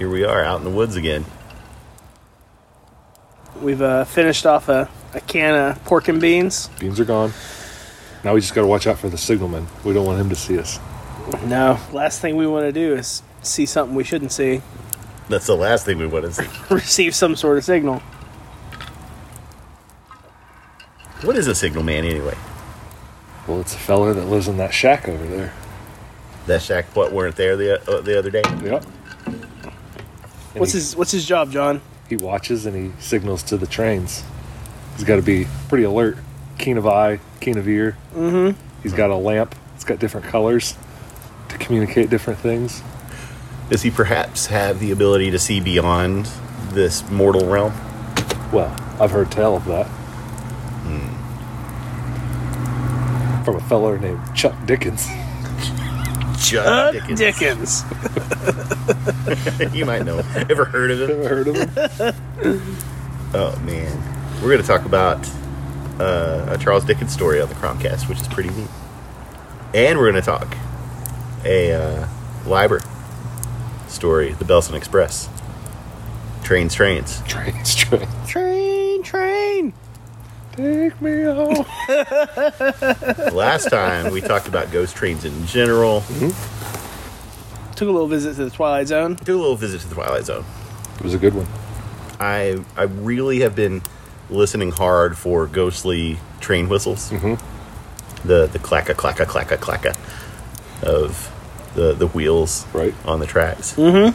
here we are out in the woods again. We've finished off a can of pork and beans. Beans are gone. Now we just got to watch out for the signalman. We don't want him to see us. No, last thing we want to do is see something we shouldn't see. That's the last thing we want to see. Receive some sort of signal. What is a signal man anyway? Well, it's a fella that lives in that shack over there. That shack, what, weren't there the other day? Yep. What's his job, John? He watches and he signals to the trains. He's got to be pretty alert, keen of eye, keen of ear. Mm-hmm. He's got a lamp. It's got different colors to communicate different things. Does he perhaps have the ability to see beyond this mortal realm? Well, I've heard tell of that. From a fellow named Chuck Dickens. Chuck Dickens. You might know. Ever heard of him? Ever heard of him? Oh, man. We're going to talk about a Charles Dickens story on the Cromcast, which is pretty neat. And we're going to talk a Liber story, The Belson Express. Trains. Trains. Train. Take me home. Last time, we talked about ghost trains in general. Mm-hmm. Took a little visit to the Twilight Zone. Do a little visit to the Twilight Zone. It was a good one. I really have been listening hard for ghostly train whistles. Mm-hmm. The clacka, clacka, clacka, clacka of the wheels Right. on the tracks. Mm-hmm.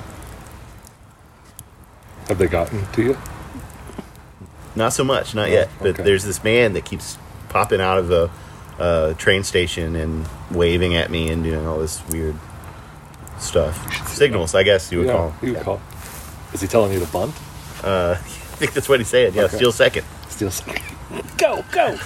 Have they gotten to you? Not so much, not yet. But okay. there's this man that keeps popping out of the train station and waving at me and doing all this weird stuff. Signals, I guess you would call them. You would call. Is he telling you to bunt? I think that's what he said. Yeah, Okay. steal second. Steal second. Go.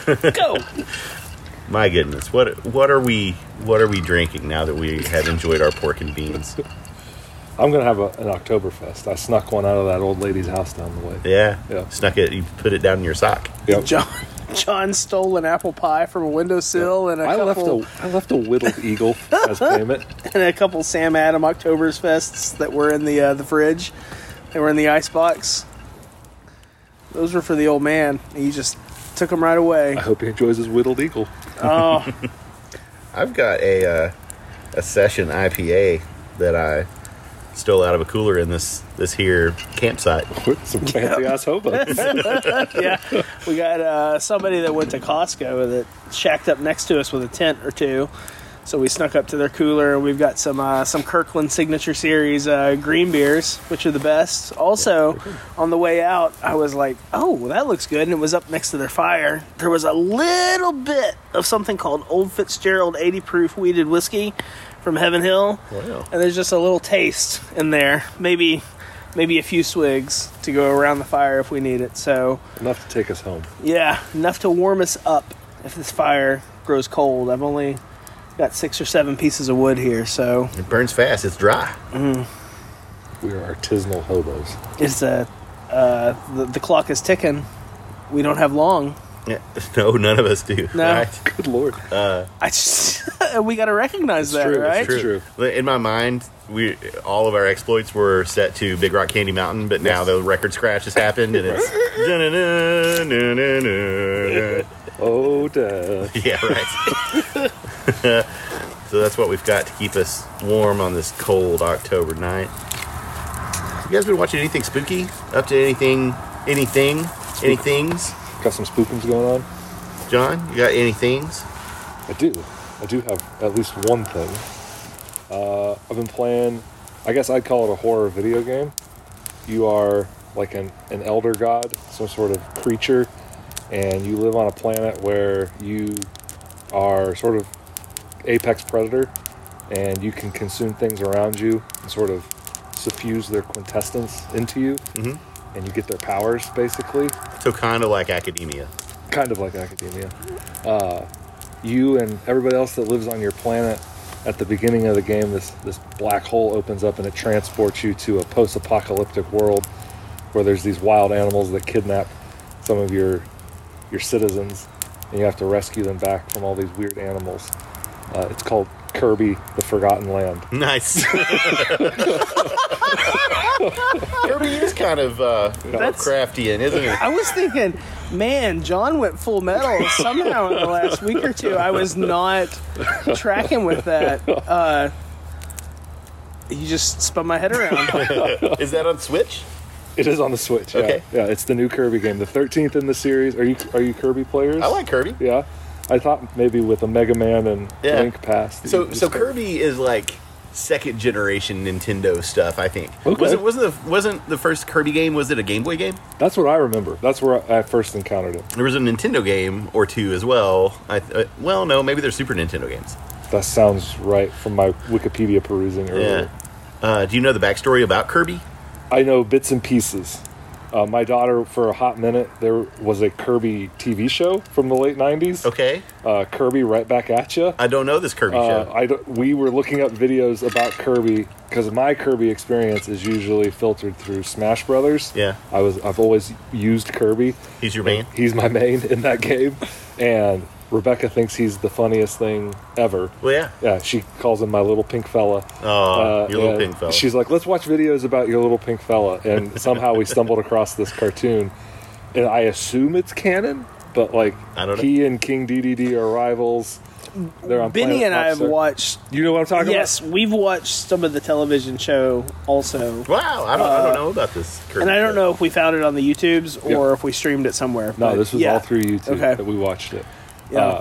My goodness, what are we drinking now that we have enjoyed our pork and beans? I'm going to have an Oktoberfest. I snuck one out of that old lady's house down the way. Yeah, Yeah. Snuck it. You put it down in your sock. Yep. John stole an apple pie from a windowsill and I left a whittled eagle as payment. and a couple Sam Adam Oktoberfests that were in the fridge. They were in the icebox. Those were for the old man. He just took them right away. I hope he enjoys his whittled eagle. Oh, I've got a session IPA that I stole out of a cooler in this here campsite. With some fancy ass hobos. yeah. We got somebody that went to Costco that shacked up next to us with a tent or two. So we snuck up to their cooler, and we've got some Kirkland Signature Series green beers, which are the best. Also, on the way out, I was like, oh, well, that looks good, and it was up next to their fire. There was a little bit of something called Old Fitzgerald 80 proof wheated whiskey from Heaven Hill. Wow. And there's just a little taste in there. Maybe a few swigs to go around the fire if we need it. So Enough to take us home. yeah, enough to warm us up if this fire grows cold. I've only got 6 or 7 pieces of wood here, so It burns fast. It's dry. We are artisanal hobos. it's the clock is ticking. We don't have long. Yeah. No, none of us do. No. Right? Good Lord. I just we got to recognize that, true, right? it's true. In my mind, all of our exploits were set to Big Rock Candy Mountain, but now the record scratch has happened, and it's Oh, duh. yeah, right. So that's what we've got to keep us warm on this cold October night. You guys been watching anything spooky? Up to anything? Anythings? Got some spookums going on? John, you got any things? I do have at least one thing. I've been playing, I guess I'd call it a horror video game. You are like an elder god, some sort of creature, and you live on a planet where you are sort of apex predator, and you can consume things around you and sort of suffuse their quintessence into you, and you get their powers, basically. So kind of like academia. Kind of like academia. You and everybody else that lives on your planet, at the beginning of the game, this black hole opens up and it transports you to a post-apocalyptic world where there's these wild animals that kidnap some of your citizens, and you have to rescue them back from all these weird animals. It's called Kirby: The Forgotten Land. Nice. Kirby is kind of Lovecraftian, isn't it? I was thinking, man, John went full metal somehow in the last week or two. I was not tracking with that. You just spun my head around. Is that on Switch? It is on the Switch. Yeah. Okay. Yeah, it's the new Kirby game, the 13th in the series. Are you Kirby players? I like Kirby. Yeah, I thought maybe with a Mega Man and Yeah. Link Pass. that you So could so just- Kirby is like second generation Nintendo stuff, I think. Okay. Wasn't the first Kirby game, was it a Game Boy game? That's what I remember. That's where I first encountered it. There was a Nintendo game or two as well. Well, no, maybe they're Super Nintendo games. That sounds right from my Wikipedia perusing earlier. Yeah. Do you know the backstory about Kirby? I know bits and pieces. My daughter, for a hot minute, there was a Kirby TV show from the late 90s. Okay. Kirby Right Back at You. I don't know this Kirby show. We were looking up videos about Kirby because my Kirby experience is usually filtered through Smash Brothers. Yeah. I've always used Kirby. He's your main? He's my main in that game, and Rebecca thinks he's the funniest thing ever. Well, yeah. Yeah, she calls him my little pink fella. Oh, your little and pink fella. She's like, let's watch videos about your little pink fella. And somehow we stumbled across this cartoon. And I assume it's canon, but like, I don't know. he and King DDD are rivals. They're on Benny Planet and I have Popstar. watched. You know what I'm talking Yes, we've watched some of the television show also. Wow, I don't know about this Kirby And I don't show. know if we found it on the YouTubes or Yeah. if we streamed it somewhere. about? No, but this was yeah. all through YouTube Okay. that we watched it. Yeah.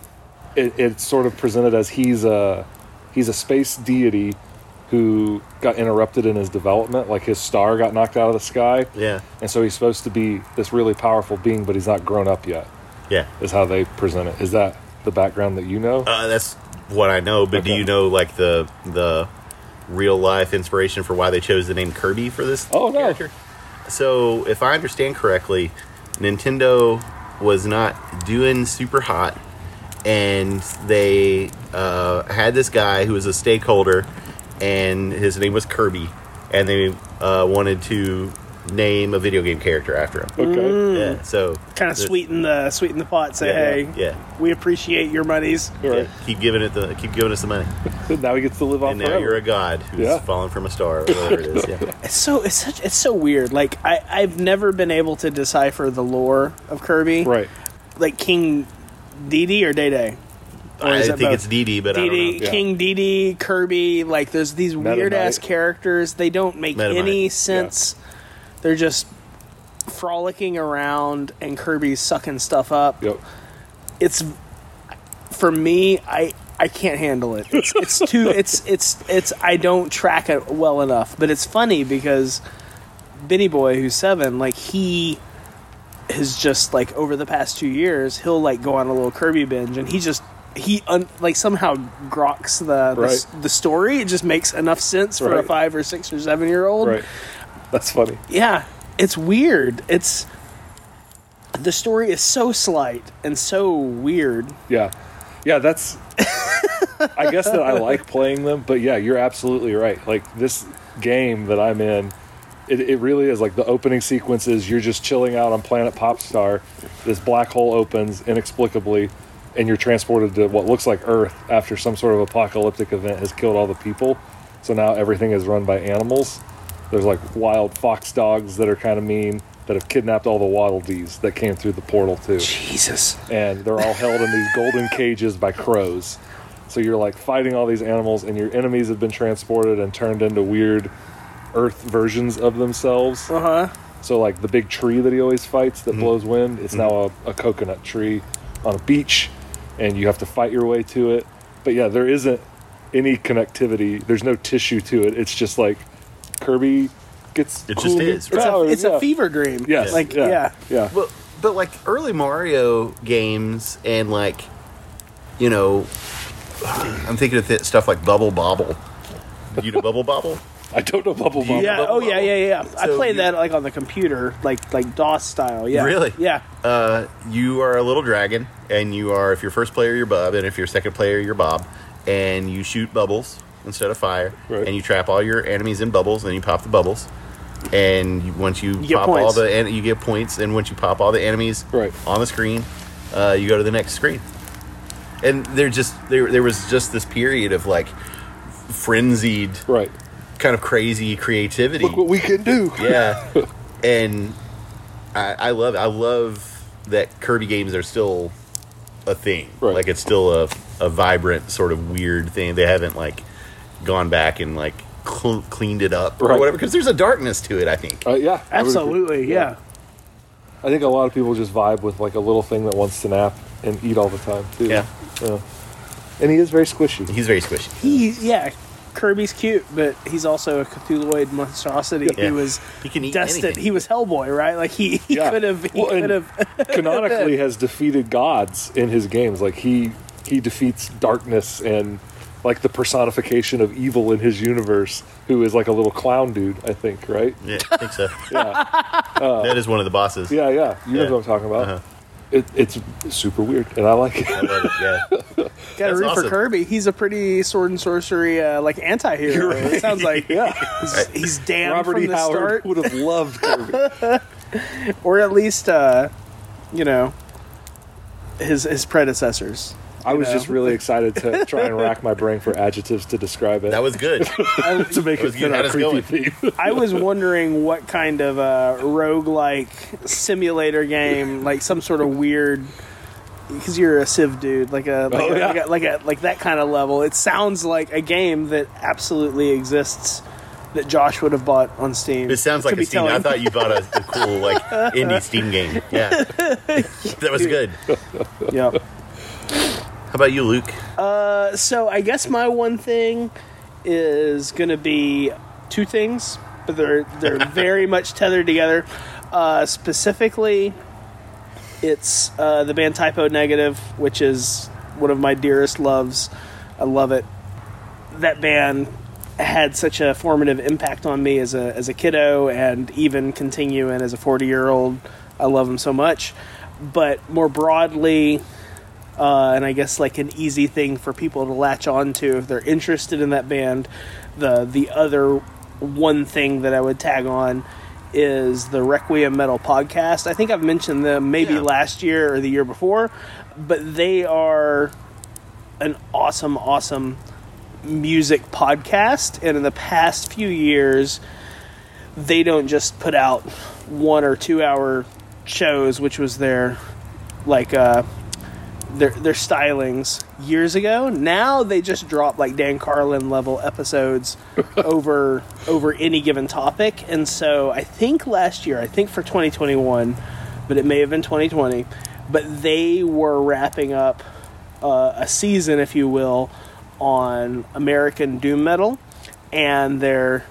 It's sort of presented as he's a space deity who got interrupted in his development. Like his star got knocked out of the sky. Yeah. And so he's supposed to be this really powerful being, but he's not grown up yet, Yeah. is how they present it. Is that the background that you know? That's what I know, but do Okay. you know like the real life inspiration for why they chose the name Kirby for this Oh, no. character? So, if I understand correctly, Nintendo was not doing super hot, and they had this guy who was a stakeholder, and his name was Kirby, and they wanted to name a video game character after him. Okay. Yeah, so Kind of the- sweeten the pot. Say, Yeah, hey, yeah. we appreciate your monies. All right. keep giving us the money, Now he gets to live on and now forever. you're a god who's Yeah. fallen from a star, or whatever it is. Yeah. It's so weird. Like I've never been able to decipher the lore of Kirby. Right. Like King Dedede or Day Day. I think it's DD, but I don't know. Dedede, Yeah. King Dedede, Kirby. Like there's these Meta weird ass Knight. characters. They don't make Meta any Knight. sense. They're just frolicking around, and Kirby's sucking stuff up. Yep. It's for me. I can't handle it. It's too. It's. I don't track it well enough. But it's funny because Benny Boy, who's 7, like he has just like over the past 2 years, he'll like go on a little Kirby binge, and like somehow groks Right. the story. It just makes enough sense for a Right. 5 or 6 or 7-year-old. Right. That's funny. Yeah, it's weird. The story is so slight and so weird. Yeah. Yeah, that's... I guess that I like playing them, but yeah, you're absolutely right. Like, this game that I'm in, it really is like the opening sequence is you're just chilling out on Planet Popstar. This black hole opens inexplicably, and you're transported to what looks like Earth after some sort of apocalyptic event has killed all the people. So now everything is run by animals. There's like wild fox dogs that are kind of mean that have kidnapped all the Waddle Dees that came through the portal too. Jesus. And they're all held in these golden cages by crows. So you're like fighting all these animals, and your enemies have been transported and turned into weird Earth versions of themselves. Uh huh. So like the big tree that he always fights that blows wind, it's now a coconut tree on a beach, and you have to fight your way to it. But yeah, there isn't any connectivity. There's no tissue to it. It's just like Kirby gets It cool just new is, right? powers, It's a fever dream. Yes. Like yeah. Well, but like early Mario games and like, you know, I'm thinking of stuff like Bubble Bobble. You know Bubble Bobble? I don't know Bubble Bobble. Yeah. Bubble Oh yeah. Bobble. Yeah. Yeah. I So played you- that like on the computer, like DOS style. Yeah. Really? Yeah. You are a little dragon, and you are, if you're first player, you're Bub, and if you're second player, you're Bob, and you shoot bubbles instead of fire, Right. and you trap all your enemies in bubbles, and you pop the bubbles, and once you get pop all points. you get points, and once you pop all the enemies Right. on the screen, you go to the next screen. And there was just this period of like frenzied, Right. kind of crazy creativity. Look what we can do. Yeah, and I love that Kirby games are still a thing. Right. Like it's still a vibrant sort of weird thing. They haven't like gone back and like cleaned it up or Right. whatever, because there's a darkness to it, I think. Yeah. I would agree. Absolutely, yeah. I think a lot of people just vibe with like a little thing that wants to nap and eat all the time too. Yeah. Yeah. And he is very squishy. He's very squishy. Kirby's cute, but he's also a Cthulhuoid monstrosity. Yeah. He can eat destined. anything. He was Hellboy, right? Like he Yeah. could have. He Well, and could have. Canonically has defeated gods in his games. Like he defeats darkness and like the personification of evil in his universe, who is like a little clown dude, I think, right? Yeah, I think so. Yeah. That is one of the bosses. Yeah, yeah. You know Yeah. what I'm talking about. Uh-huh. It's super weird, and I like it. I love it, yeah. Got to That's root awesome. for Kirby. He's a pretty sword and sorcery like anti-hero. It sounds like Yeah. he's damned Robert from E. the Howard start, would have loved Kirby. or at least his predecessors. I was know? just really excited to try and rack my brain for adjectives to describe it. That was good. to make that it was fit good. our Had us creepy going. theme. I was wondering what kind of roguelike simulator game, like some sort of weird. Because you're a Civ dude, like that kind of level. It sounds like a game that absolutely exists, that Josh would have bought on Steam. This sounds like Could a be Steam. I telling. thought you bought a cool like indie Steam game. Yeah, that was good. Yep. How about you, Luke? So I guess my one thing is going to be two things, but they're very much tethered together. Specifically, it's the band Typo Negative, which is one of my dearest loves. I love it. That band had such a formative impact on me as a kiddo, and even continuing as a 40-year-old. I love them so much. But more broadly, and I guess like an easy thing for people to latch on to if they're interested in that band, the other one thing that I would tag on is the Requiem Metal podcast. I think I've mentioned them maybe last year or the year before, but they are an awesome music podcast, and in the past few years they don't just put out 1 or 2 hour shows, which was their stylings years ago. Now they just drop like Dan Carlin level episodes over any given topic. And so I think last year, for 2021, but it may have been 2020, but they were wrapping up a season, if you will, on American doom metal, and their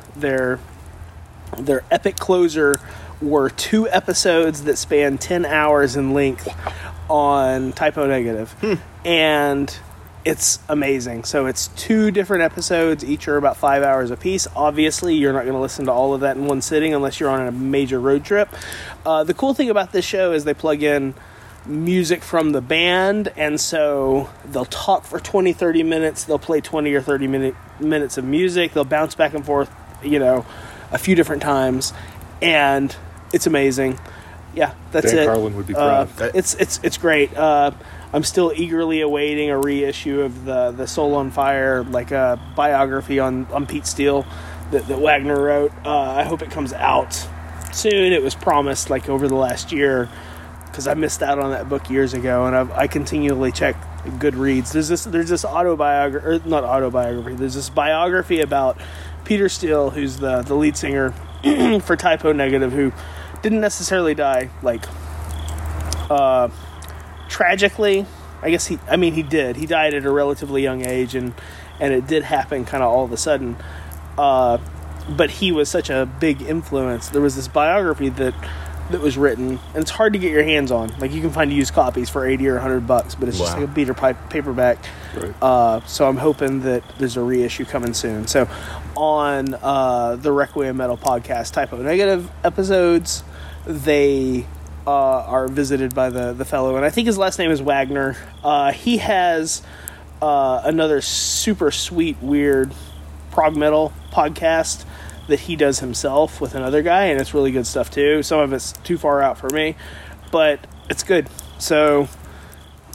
epic closer were 2 episodes that span 10 hours in length on Typo Negative. And it's amazing. So it's 2 different episodes, each are about 5 hours apiece. Obviously, you're not going to listen to all of that in one sitting unless you're on a major road trip. The cool thing about this show is they plug in music from the band, and so they'll talk for 20-30 minutes, they'll play 20 or 30 minutes of music, they'll bounce back and forth a few different times, and it's amazing. That's Dan it. Carlin would be proud. It's great. I'm still eagerly awaiting a reissue of the Soul on Fire, like a biography on Pete Steele that Wagner wrote. I hope it comes out soon. It was promised like over the last year, because I missed out on that book years ago, and I continually check Goodreads. There's this autobiography, or not autobiography. There's this biography about Peter Steele, who's the lead singer for Typo Negative, who didn't necessarily die like tragically. I guess he did. He died at a relatively young age, and it did happen kind of all of a sudden. But he was such a big influence. There was this biography that was written, and it's hard to get your hands on. Like, you can find used copies for $80 or $100, but it's just like a beater paperback. Right. So I'm hoping that there's a reissue coming soon. So on the Requiem Metal podcast Typo Negative episodes, they are visited by the fellow, and I think his last name is Wagner. He has another super sweet, weird prog metal podcast that he does himself with another guy, and it's really good stuff too. Some of it's too far out for me, but it's good. So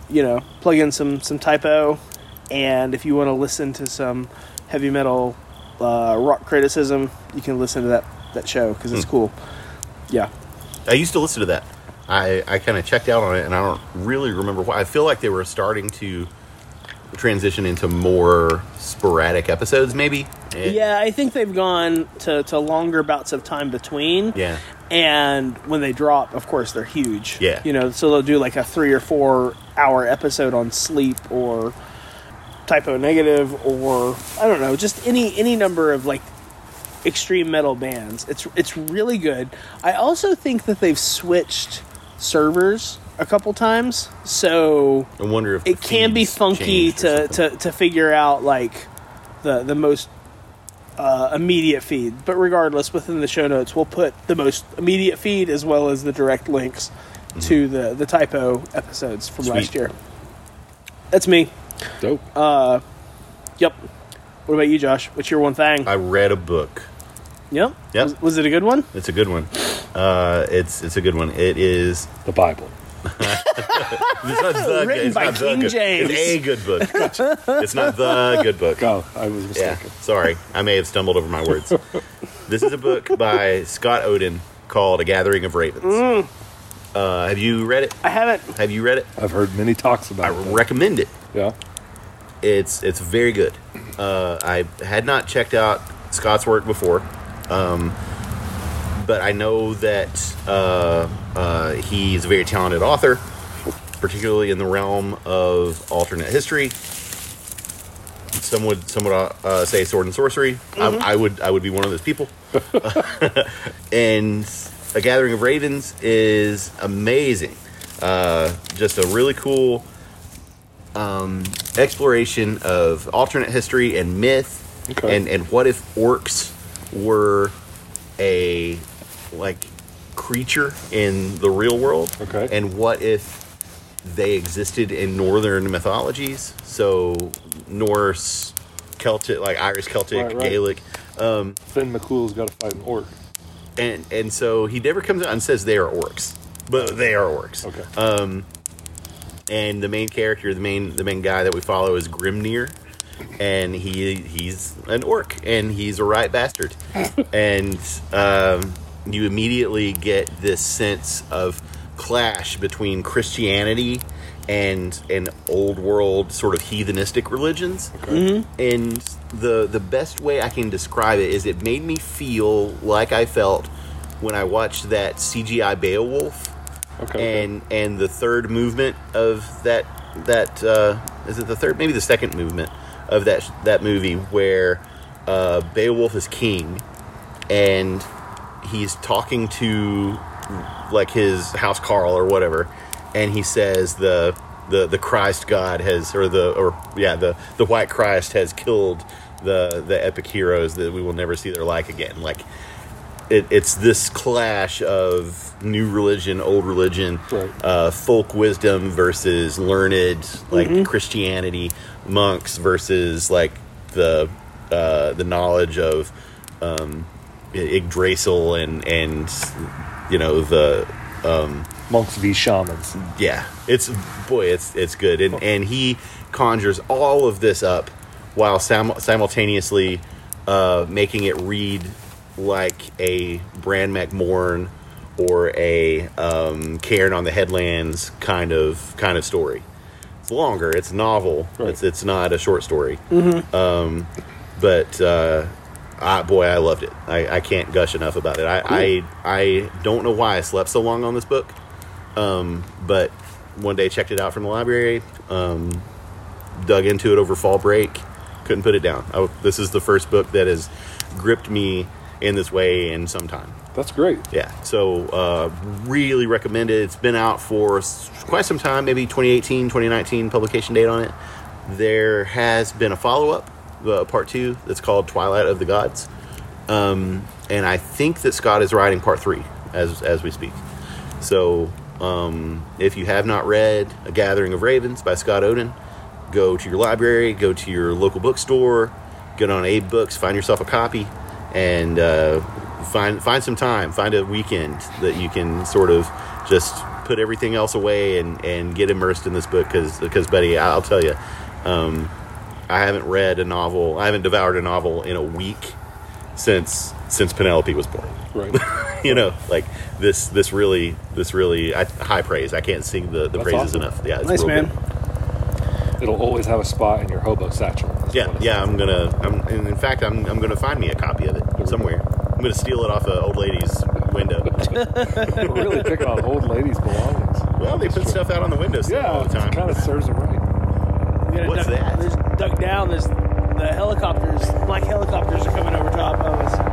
plug in some typo, and if you want to listen to some heavy metal rock criticism, you can listen to that show because it's cool. Yeah. I used to listen to that. I kind of checked out on it, and I don't really remember why. I feel like they were starting to transition into more sporadic episodes, maybe. Yeah, I think they've gone to longer bouts of time between. Yeah. And when they drop, of course, they're huge. Yeah. So they'll do like a 3 or 4 hour episode on sleep or typo negative, or I don't know, just any number of like extreme metal bands. It's really good. I also think that they've switched servers a couple times, so I wonder if it can be funky to figure out like the most immediate feed. But regardless, within the show notes, we'll put the most immediate feed as well as the direct links to the typo episodes from last year. That's me. Dope. Yep. What about you, Josh? What's your one thing? I read a book. Yep. Yep. Was it a good one? It's a good one. It's a good one. It is The Bible. it's not the, Written it's by not the King good, James. It's a good book. It's not the good book. Oh, I was Yeah, mistaken. sorry. I may have stumbled over my words. This is a book by Scott Oden called A Gathering of Ravens. Have you read it? I haven't. Have you read it? I've heard many talks I about it. recommend it. Yeah. It's very good. I had not checked out Scott's work before, but I know that he's a very talented author, particularly in the realm of alternate history. Some would say sword and sorcery. I would be one of those people. And A Gathering of Ravens is amazing. Just a really cool exploration of alternate history and myth, Okay. and what if orcs were a creature in the real world, Okay. and what if they existed in northern mythologies, so Norse, Celtic, like Irish Celtic, Right. Gaelic, Finn McCool's got to fight an orc. and so he never comes out and says they are orcs, but they are orcs. Okay. And the main character, the main guy that we follow is Grimnir, and he's an orc, and he's a right bastard. And you immediately get this sense of clash between Christianity and old world sort of heathenistic religions. Okay. And the best way I can describe it is it made me feel like I felt when I watched that CGI Beowulf. Okay. And the third movement of that is it the third, maybe the second movement of that movie where Beowulf is king, and he's talking to like his house Carl or whatever, and he says the Christ God has, the White Christ has killed the epic heroes that we will never see their like again. Like it's this clash of new religion, old religion, Right. folk wisdom versus learned, like Christianity, monks versus like the knowledge of Yggdrasil and the Monks v. shamans. yeah, it's good, and he conjures all of this up while simultaneously making it read like a Bran McMorn or a Cairn on the Headlands kind of story. It's longer, it's a novel, Right. it's not a short story. But I loved it. I can't gush enough about it. I don't know why I slept so long on this book, but one day checked it out from the library, dug into it over fall break, couldn't put it down. This is the first book that has gripped me in this way in some time. That's great. Yeah, so really recommend it. It's been out for quite some time, maybe 2018, 2019 publication date on it. There has been a follow-up, part 2, that's called Twilight of the Gods. And I think that Scott is writing part 3 as we speak. So if you have not read A Gathering of Ravens by Scott Oden, go to your library, go to your local bookstore, get on Abe Books, find yourself a copy, and find some time, find a weekend that you can sort of just put everything else away and get immersed in this book because buddy, I'll tell you, I haven't read a novel. I haven't devoured a novel in a week since Penelope was born. Right. You know, like this really high praise. I can't sing the praises awesome. enough. Yeah, it's Nice, real man. good. It'll always have a spot in your hobo satchel. Yeah. In fact, I'm gonna find me a copy of it somewhere. I'm gonna steal it off an old lady's window. We're really picking on old ladies' belongings. Well, they put stuff out on the windowsill all the time. it kind of serves them right. We gotta What's that? There's dug down. There's the helicopters. Black helicopters are coming over top of us.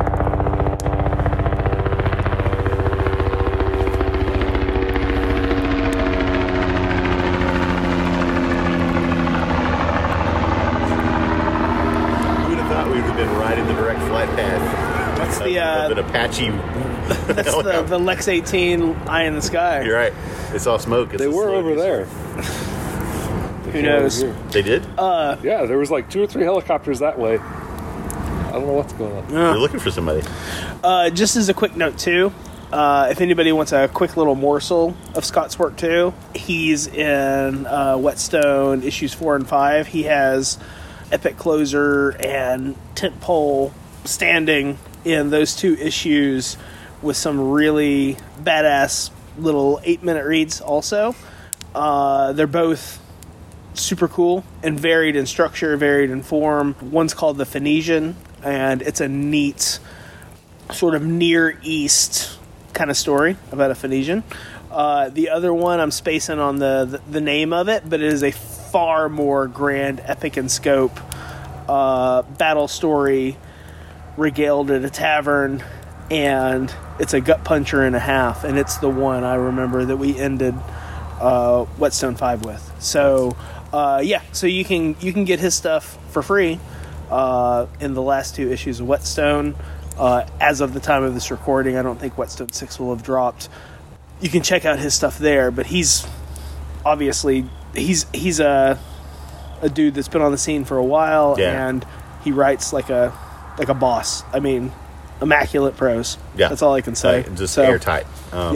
Who would have thought we would have been riding the direct flight path? That's of an Apache. That's the Lex 18 Eye in the Sky. You're right. They saw smoke. It's They a were slow over news. there. Who knows? They did. Yeah, there was like 2 or 3 helicopters that way. I don't know what's going on. They're looking for somebody. Just as a quick note too, if anybody wants a quick little morsel of Scott's work too, he's in Whetstone issues 4 and 5. He has epic closer and tentpole standing in those 2 issues with some really badass little 8-minute reads also. They're both super cool and varied in structure, varied in form. One's called The Phoenician, and it's a neat sort of Near East kind of story about a Phoenician. The other one, I'm spacing on the name of it, but it is a far more grand, epic in scope battle story regaled at a tavern, and it's a gut puncher and a half, and it's the one I remember that we ended Whetstone 5 with. So so you can get his stuff for free in the last 2 issues of Whetstone. As of the time of this recording, I don't think Whetstone 6 will have dropped. You can check out his stuff there, but he's obviously he's a dude that's been on the scene for a while, and he writes like a boss. I mean, immaculate prose. Yeah, that's all I can say. Just airtight.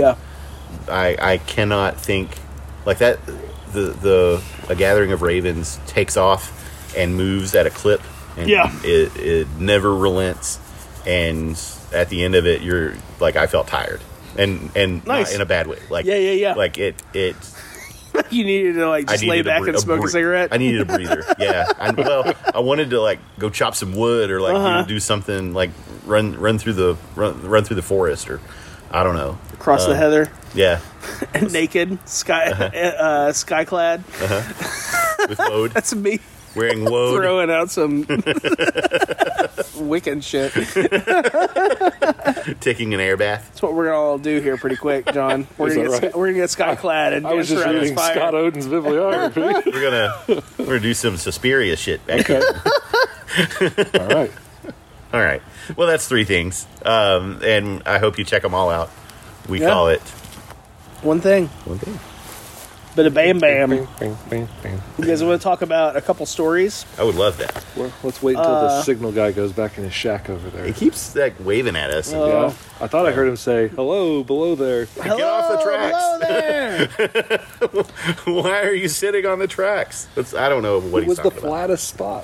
I cannot think like that. The A Gathering of Ravens takes off and moves at a clip, and it never relents. And at the end of it, you're like, I felt tired, and Nice. not in a bad way. Like like it. You needed to like just lay back and smoke a cigarette. I needed a breather. Yeah. I wanted to like go chop some wood or like do something like run through the forest or I don't know. Across the heather. Yeah. And naked, skyclad. With woad. That's me Wearing woad. throwing out some Wiccan shit. Taking an air bath. That's what we're gonna all do here pretty quick, John. We're gonna get skyclad and I was dance just around this reading fire. Scott Oden's bibliography. We're gonna do some Suspiria shit back here. All right. All right. Well, that's 3 things, and I hope you check them all out. We call it One thing. Bit of bam bam. Bing, bing, bing, bing. You guys want to talk about a couple stories? I would love that. Well, let's wait until the signal guy goes back in his shack over there. He keeps like waving at us. Yeah, I thought I heard him say, "Hello, below there." Get off the tracks. Hello there. Why are you sitting on the tracks? I don't know what It he's was the talking about. flattest spot.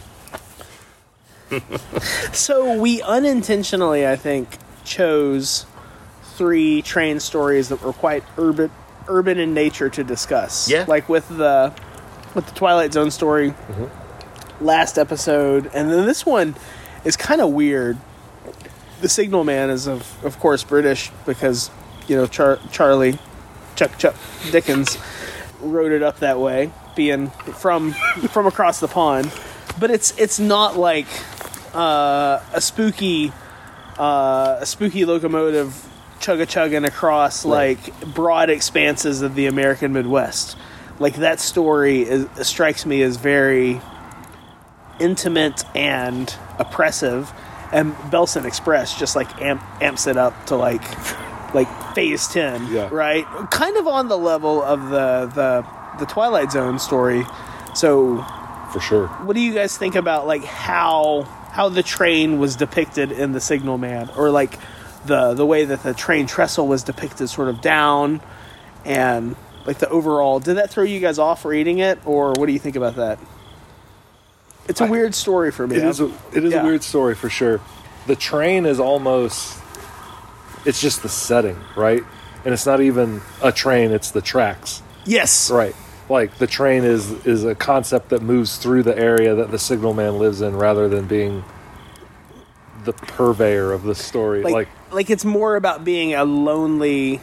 So we unintentionally, I think, chose 3 train stories that were quite urban in nature to discuss. Yeah. Like with the Twilight Zone story last episode, and then this one is kind of weird. The Signal Man is of course British because Charlie Chuck Dickens wrote it up that way, being from across the pond. But it's not like a spooky locomotive chugga-chugging across like broad expanses of the American Midwest. Like that story strikes me as very intimate and oppressive, and Belson Express just like amps it up to like phase 10, right? Kind of on the level of the Twilight Zone story. So For sure. what do you guys think about like how the train was depicted in The Signal Man, or like the way that the train trestle was depicted sort of down, and Like the overall, did that throw you guys off reading it, or what do you think about that? It's a weird story for me. It is a Yeah. weird story for sure. The train is almost, it's just the setting, right? And it's not even a train, it's the tracks. Yes. Right. Like the train is a concept that moves through the area that the signalman lives in rather than being the purveyor of the story. Like it's more about being a lonely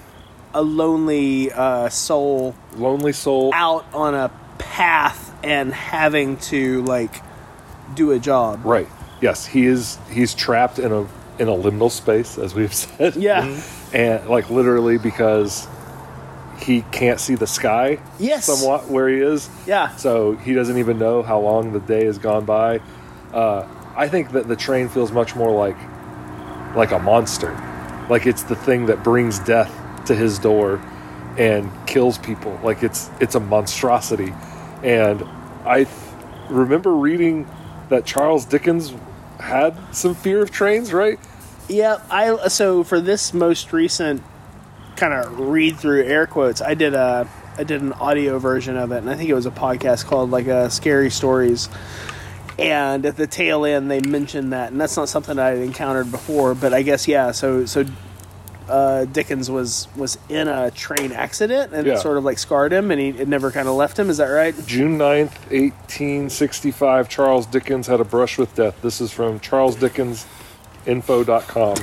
soul lonely soul. out on a path and having to like do a job. Right. Yes, he's trapped in a liminal space, as we've said. Yeah. And like literally because he can't see the sky. Yes. Somewhat where he is. Yeah. So he doesn't even know how long the day has gone by. I think that the train feels much more like a monster. Like it's the thing that brings death to his door and kills people. Like it's a monstrosity. And I remember reading that Charles Dickens had some fear of trains, right? Yeah, so for this most recent kind of read through air quotes, I did an audio version of it, and I think it was a podcast called like Scary Stories. And at the tail end, they mentioned that, and that's not something I had encountered before. But I guess so Dickens was in a train accident, and it sort of like scarred him, and it never kind of left him. Is that right? June 9th, 1865, Charles Dickens had a brush with death. This is from charlesdickensinfo.com.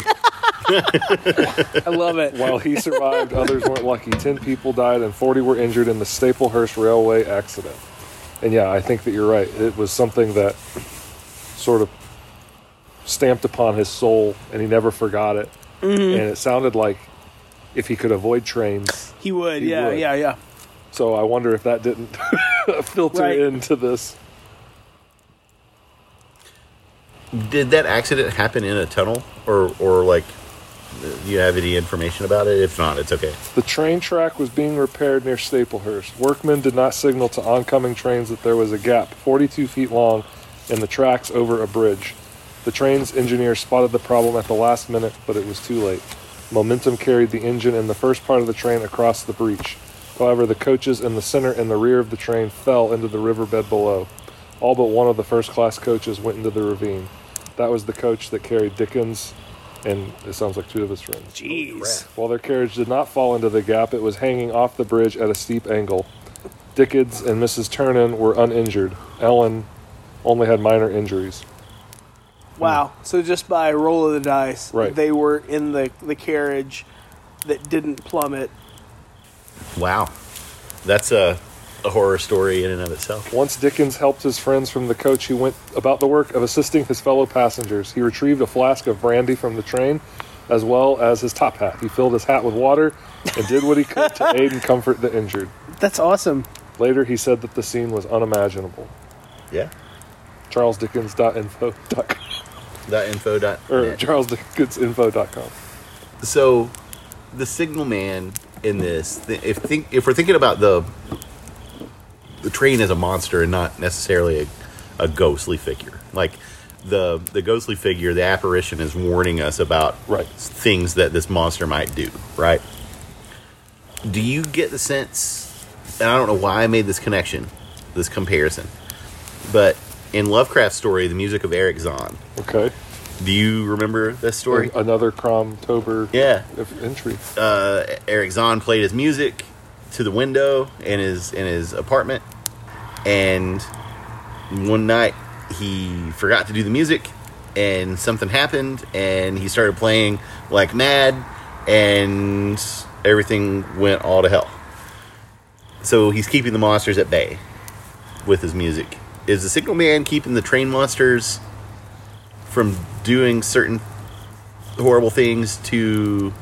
I love it. While he survived, others weren't lucky. 10 people died and 40 were injured in the Staplehurst Railway accident. And yeah, I think that you're right. It was something that sort of stamped upon his soul, and he never forgot it. Mm-hmm. And it sounded like if he could avoid trains, he would. He would. Yeah. So I wonder if that didn't filter into this. Did that accident happen in a tunnel, or like, do you have any information about it? If not, it's okay. The train track was being repaired near Staplehurst. Workmen did not signal to oncoming trains that there was a gap 42 feet long in the tracks over a bridge. The train's engineer spotted the problem at the last minute, but it was too late. Momentum carried the engine and the first part of the train across the breach. However, the coaches in the center and the rear of the train fell into the riverbed below. All but one of the first-class coaches went into the ravine. That was the coach that carried Dickens, and it sounds like two of his friends. Jeez. While their carriage did not fall into the gap, it was hanging off the bridge at a steep angle. Dickens and Mrs. Ternan were uninjured. Ellen only had minor injuries. Wow. So just by a roll of the dice, right, they were in the carriage that didn't plummet. Wow. That's a horror story in and of itself. Once Dickens helped his friends from the coach, he went about the work of assisting his fellow passengers. He retrieved a flask of brandy from the train, as well as his top hat. He filled his hat with water and did what he could to aid and comfort the injured. That's awesome. Later, he said that the scene was unimaginable. Yeah. CharlesDickens.info.com or CharlesDickensInfo.com. So, the signalman in this, if we're thinking about the train as a monster and not necessarily a ghostly figure, like the ghostly figure, the apparition is warning us about things that this monster might do, right? Do you get the sense, and I don't know why I made this connection, this comparison, but in Lovecraft's story, The Music of Eric Zahn. Okay. Do you remember this story? Another Cromtober entry. Eric Zahn played his music to the window in his apartment, and one night he forgot to do the music, and something happened, and he started playing like mad, and everything went all to hell. So he's keeping the monsters at bay with his music. Is the signalman keeping the train monsters from doing certain horrible things to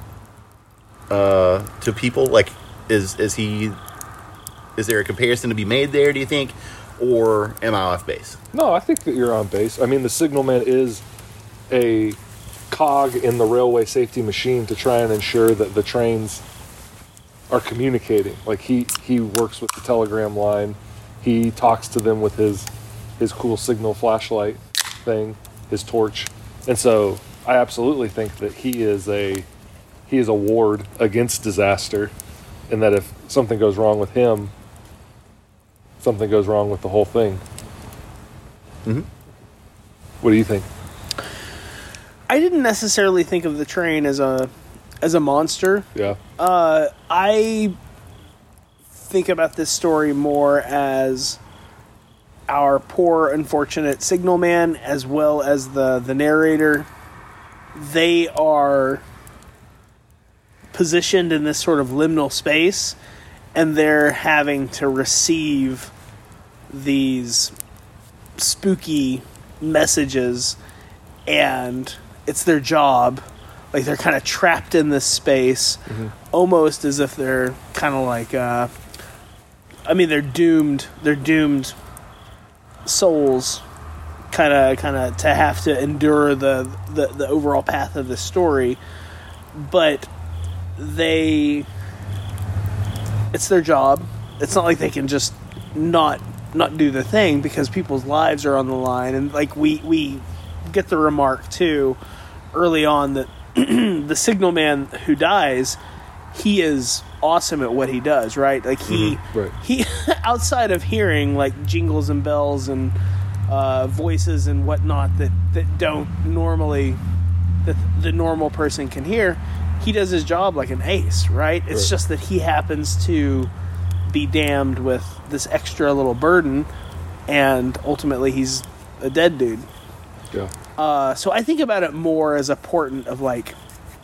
people? Like, is there a comparison to be made there, do you think? Or am I off base? No, I think that you're on base. I mean, the signalman is a cog in the railway safety machine to try and ensure that the trains are communicating. Like, he works with the telegram line. He talks to them with his cool signal flashlight thing, his torch. And so I absolutely think that he is a ward against disaster. and that if something goes wrong with him, something goes wrong with the whole thing. Mhm. What do you think? I didn't necessarily think of the train as a monster. Yeah. I think about this story more as our poor, unfortunate signalman, as well as the narrator. They are positioned in this sort of liminal space, and they're having to receive these spooky messages, and it's their job. Like, they're kind of trapped in this space, almost as if they're kind of like, they're doomed souls, kind of to have to endure the overall path of the story. But it's their job. It's not like they can just not do the thing, because people's lives are on the line. And like we get the remark too early on that the signalman who dies, he is awesome at what he does, right? Like he outside of hearing like jingles and bells and voices and whatnot that don't normally, that the normal person can hear, he does his job like an ace, right? It's just that he happens to be damned with this extra little burden, and ultimately he's a dead dude. Yeah. So I think about it more as a portent of like,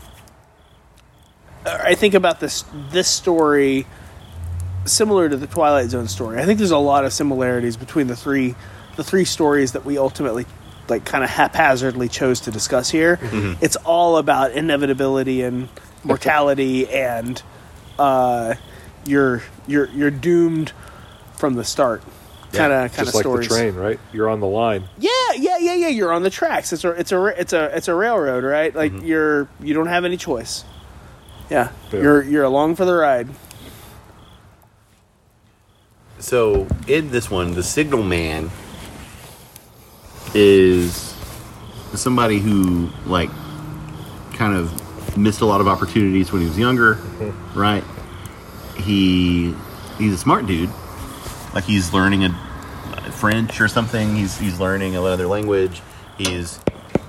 I think about this story similar to the Twilight Zone story. I think there's a lot of similarities between the three stories that we ultimately like kind of haphazardly chose to discuss here. Mm-hmm. It's all about inevitability and mortality, and you're doomed from the start. Kind of Just like stories. the train, right? You're on the line. Yeah. You're on the tracks. It's a railroad, right? Like you don't have any choice. Yeah. You're along for the ride. So in this one, the signalman is somebody who like kind of missed a lot of opportunities when he was younger, right? He's a smart dude. Like he's learning a French or something. He's learning another language. He's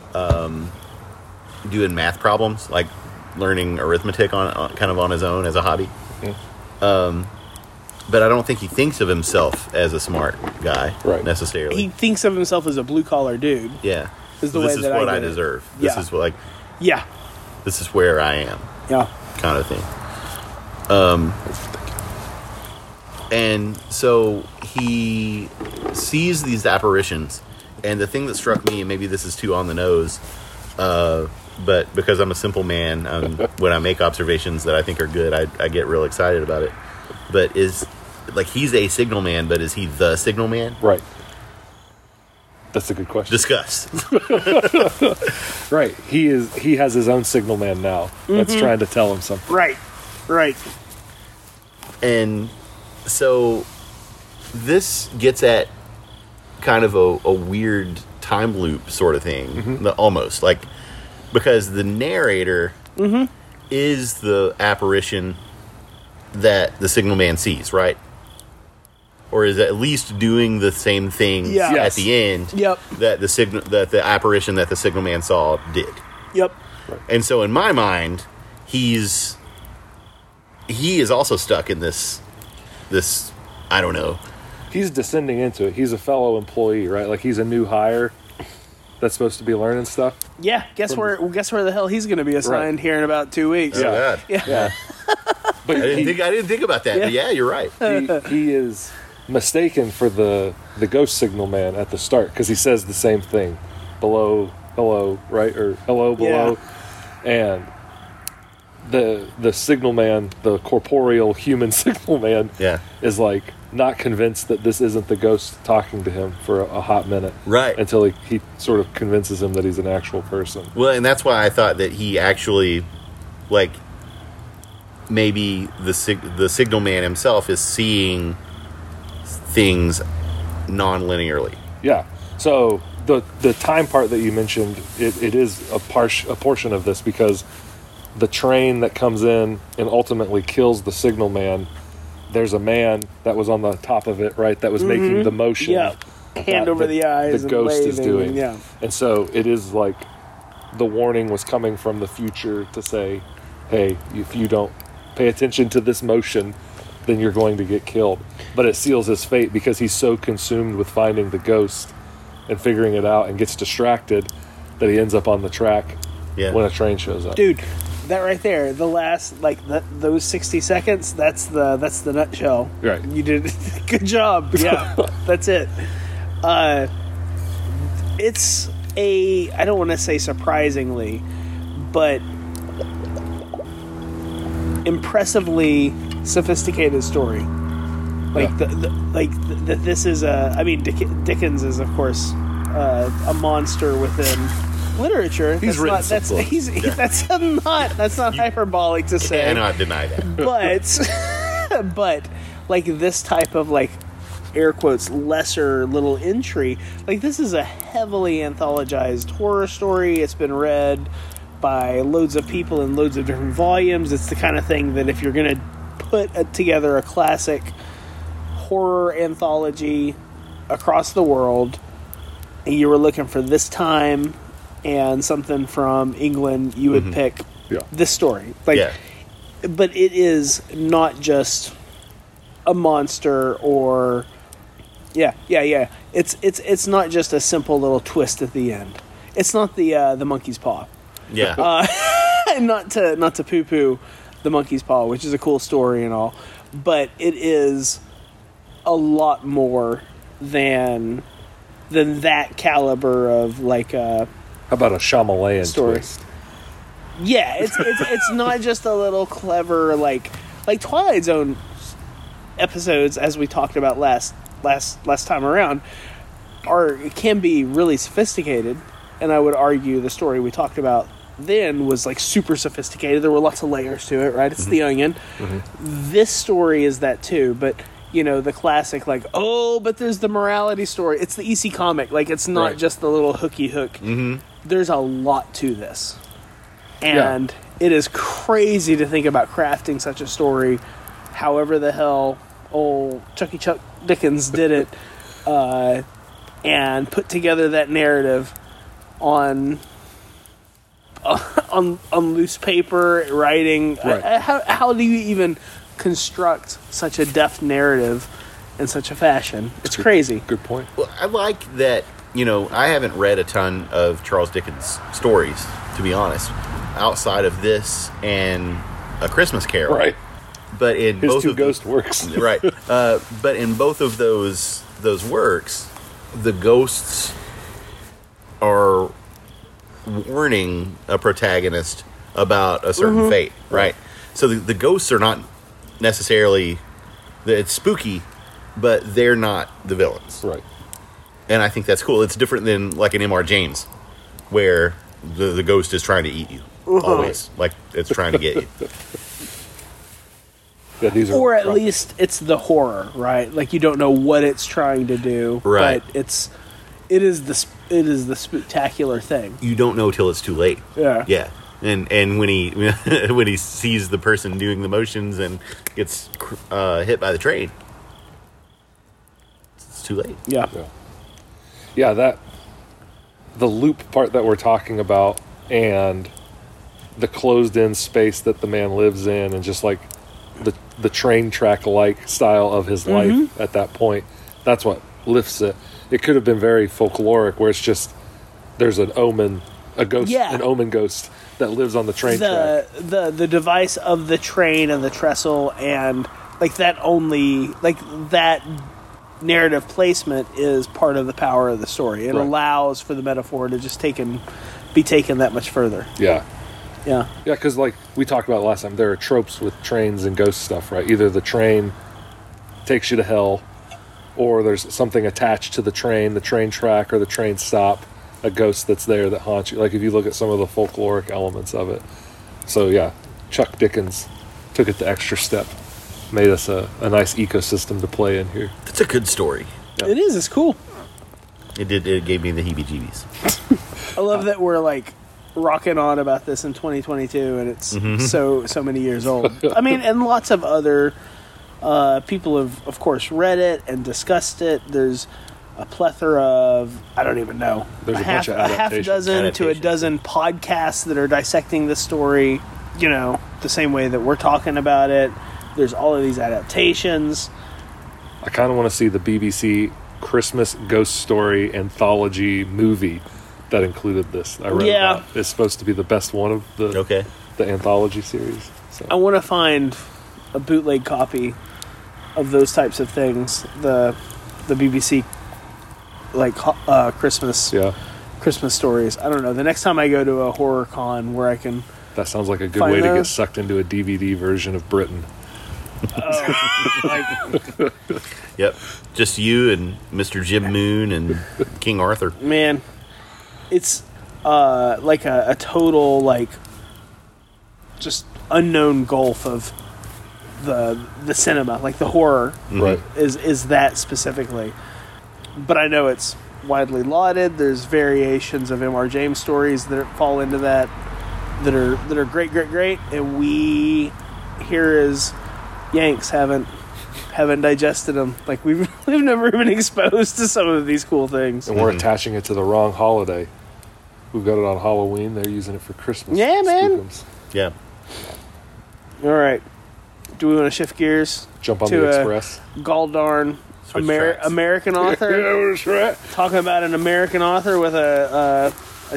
doing math problems, like learning arithmetic on kind of on his own as a hobby. But I don't think he thinks of himself as a smart guy necessarily. He thinks of himself as a blue collar dude. Yeah, Is the this way is that what I I get it. deserve. Yeah. This is what, like, Yeah. this is where I am, Yeah. kind of thing. And so he sees these apparitions, and the thing that struck me, and maybe this is too on the nose, but because I'm a simple man, when I make observations that I think are good, I get real excited about it. But is, like, he's a signalman, but is he the signalman? Right. That's a good question. Discuss. Right. He has his own signalman now that's trying to tell him something. Right. And so this gets at kind of a weird time loop sort of thing, almost like, because the narrator is the apparition that the signalman sees, right? Or is at least doing the same thing at the end Yep. that the apparition that the signalman saw did. Yep. And so in my mind, he is also stuck in this I don't know. He's descending into it. He's a fellow employee, right? Like he's a new hire that's supposed to be learning stuff. Yeah. Guess where the hell he's going to be assigned here in about 2 weeks. Oh, God. Yeah. But I didn't think about that. But yeah, you're right. he is mistaken for the ghost signalman at the start, because he says the same thing, below, hello, right, or hello, below, and the signalman, the corporeal human signalman, is like not convinced that this isn't the ghost talking to him for a hot minute, Right. until he sort of convinces him that he's an actual person. Well, and that's why I thought that he actually, like, maybe the signalman himself is seeing things non-linearly. Yeah. So the time part that you mentioned, it is a portion of this, because the train that comes in and ultimately kills the signal man, there's a man that was on the top of it, right, that was making the motion. Yeah. Hand over the eyes. The ghost is waving, doing. Yeah. And so it is like the warning was coming from the future to say, hey, if you don't pay attention to this motion, then you're going to get killed. But it seals his fate because he's so consumed with finding the ghost and figuring it out and gets distracted that he ends up on the track when a train shows up. Dude, that right there, the last, those 60 seconds, that's the nutshell. Right. You did good job. Yeah, that's it. It's I don't want to say surprisingly, but impressively sophisticated story. This is Dickens is of course a monster within literature. He's written some books. That's not hyperbolic to say. I cannot deny that. But this type of air quotes lesser little entry, this is a heavily anthologized horror story. It's been read by loads of people in loads of different volumes. It's the kind of thing that if you're going to put together a classic horror anthology across the world and you were looking for this time and something from England, you would pick this story. But it is not just a monster or It's not just a simple little twist at the end. It's not the monkey's paw. Yeah. Not to poo-poo the monkey's paw, which is a cool story and all, but it is a lot more than that caliber of how about a Shyamalan story. Twist? Yeah, it's not just a little clever like Twilight Zone episodes, as we talked about last time around, can be really sophisticated, and I would argue the story we talked about then was super sophisticated. There were lots of layers to it, right? It's the Onion. This story is that too, but the classic but there's the morality story. It's the EC comic. It's not just the little hooky hook. There's a lot to this, and it is crazy to think about crafting such a story. However the hell old Chuck Dickens did it, and put together that narrative on loose paper, writing. How do you even construct such a deft narrative in such a fashion? It's crazy. Good point. Well, I like that. I haven't read a ton of Charles Dickens stories, to be honest, outside of this and A Christmas Carol. Right. But in His both two of ghost works. Right. But in both of those works, the ghosts are warning a protagonist about a certain fate, right? So the ghosts are not necessarily... It's spooky, but they're not the villains. Right. And I think that's cool. It's different than an M.R. James, where the ghost is trying to eat you. Always. It's trying to get you. Yeah, these are or at least it's the horror, right? You don't know what it's trying to do, right? But it is the spectacular thing. You don't know till it's too late. Yeah, yeah. And when he when he sees the person doing the motions and gets hit by the train, it's too late. Yeah. That the loop part that we're talking about, and the closed-in space that the man lives in, and just the train track-like style of his life at that point, that's what lifts it. It could have been very folkloric, where it's just there's an omen, a ghost, an omen ghost that lives on the train track. The device of the train and the trestle, and that narrative placement is part of the power of the story. It allows for the metaphor to just be taken that much further. Yeah. Yeah. Yeah, because we talked about last time, there are tropes with trains and ghost stuff, right? Either the train takes you to hell, or there's something attached to the train track, or the train stop, a ghost that's there that haunts you. If you look at some of the folkloric elements of it. So yeah, Chuck Dickens took it the extra step, made us a nice ecosystem to play in here. That's a good story. Yeah. It is. It's cool. It did. It gave me the heebie-jeebies. I love that we're rocking on about this in 2022, and it's so many years old. I mean, and lots of other people have, of course, read it and discussed it. There's a plethora of, I don't even know, There's a bunch of a half adaptations. dozen to a Adaptations. dozen podcasts that are dissecting this story, you know, the same way that we're talking about it. There's all of these adaptations. I kind of want to see the BBC Christmas Ghost Story anthology movie that included this. I read Yeah. about. It's supposed to be the best one of Okay. the anthology series. So. I want to find a bootleg copy of those types of things. The BBC like Christmas Yeah, Christmas stories. I don't know. The next time I go to a horror con where I can that sounds like a good Find way to get those? sucked into a DVD version of Britain. like, Yep. Just you and Mr. Jim Moon and King Arthur. man, it's like a total like just unknown gulf of the cinema, like the horror Right. is that specifically. But I know it's widely lauded. There's variations of M.R. James stories that fall into that are great, and we here as Yanks haven't digested them. Like we've never been exposed to some of these cool things. And we're attaching it to the wrong holiday. We've got it on Halloween. They're using it for Christmas. Yeah, man. Spookums. Yeah. All right, do we want to shift gears? Jump on To the a- Express. Galdarn, Switch tracks. American author. Yeah, that's right. Talking about an American author with a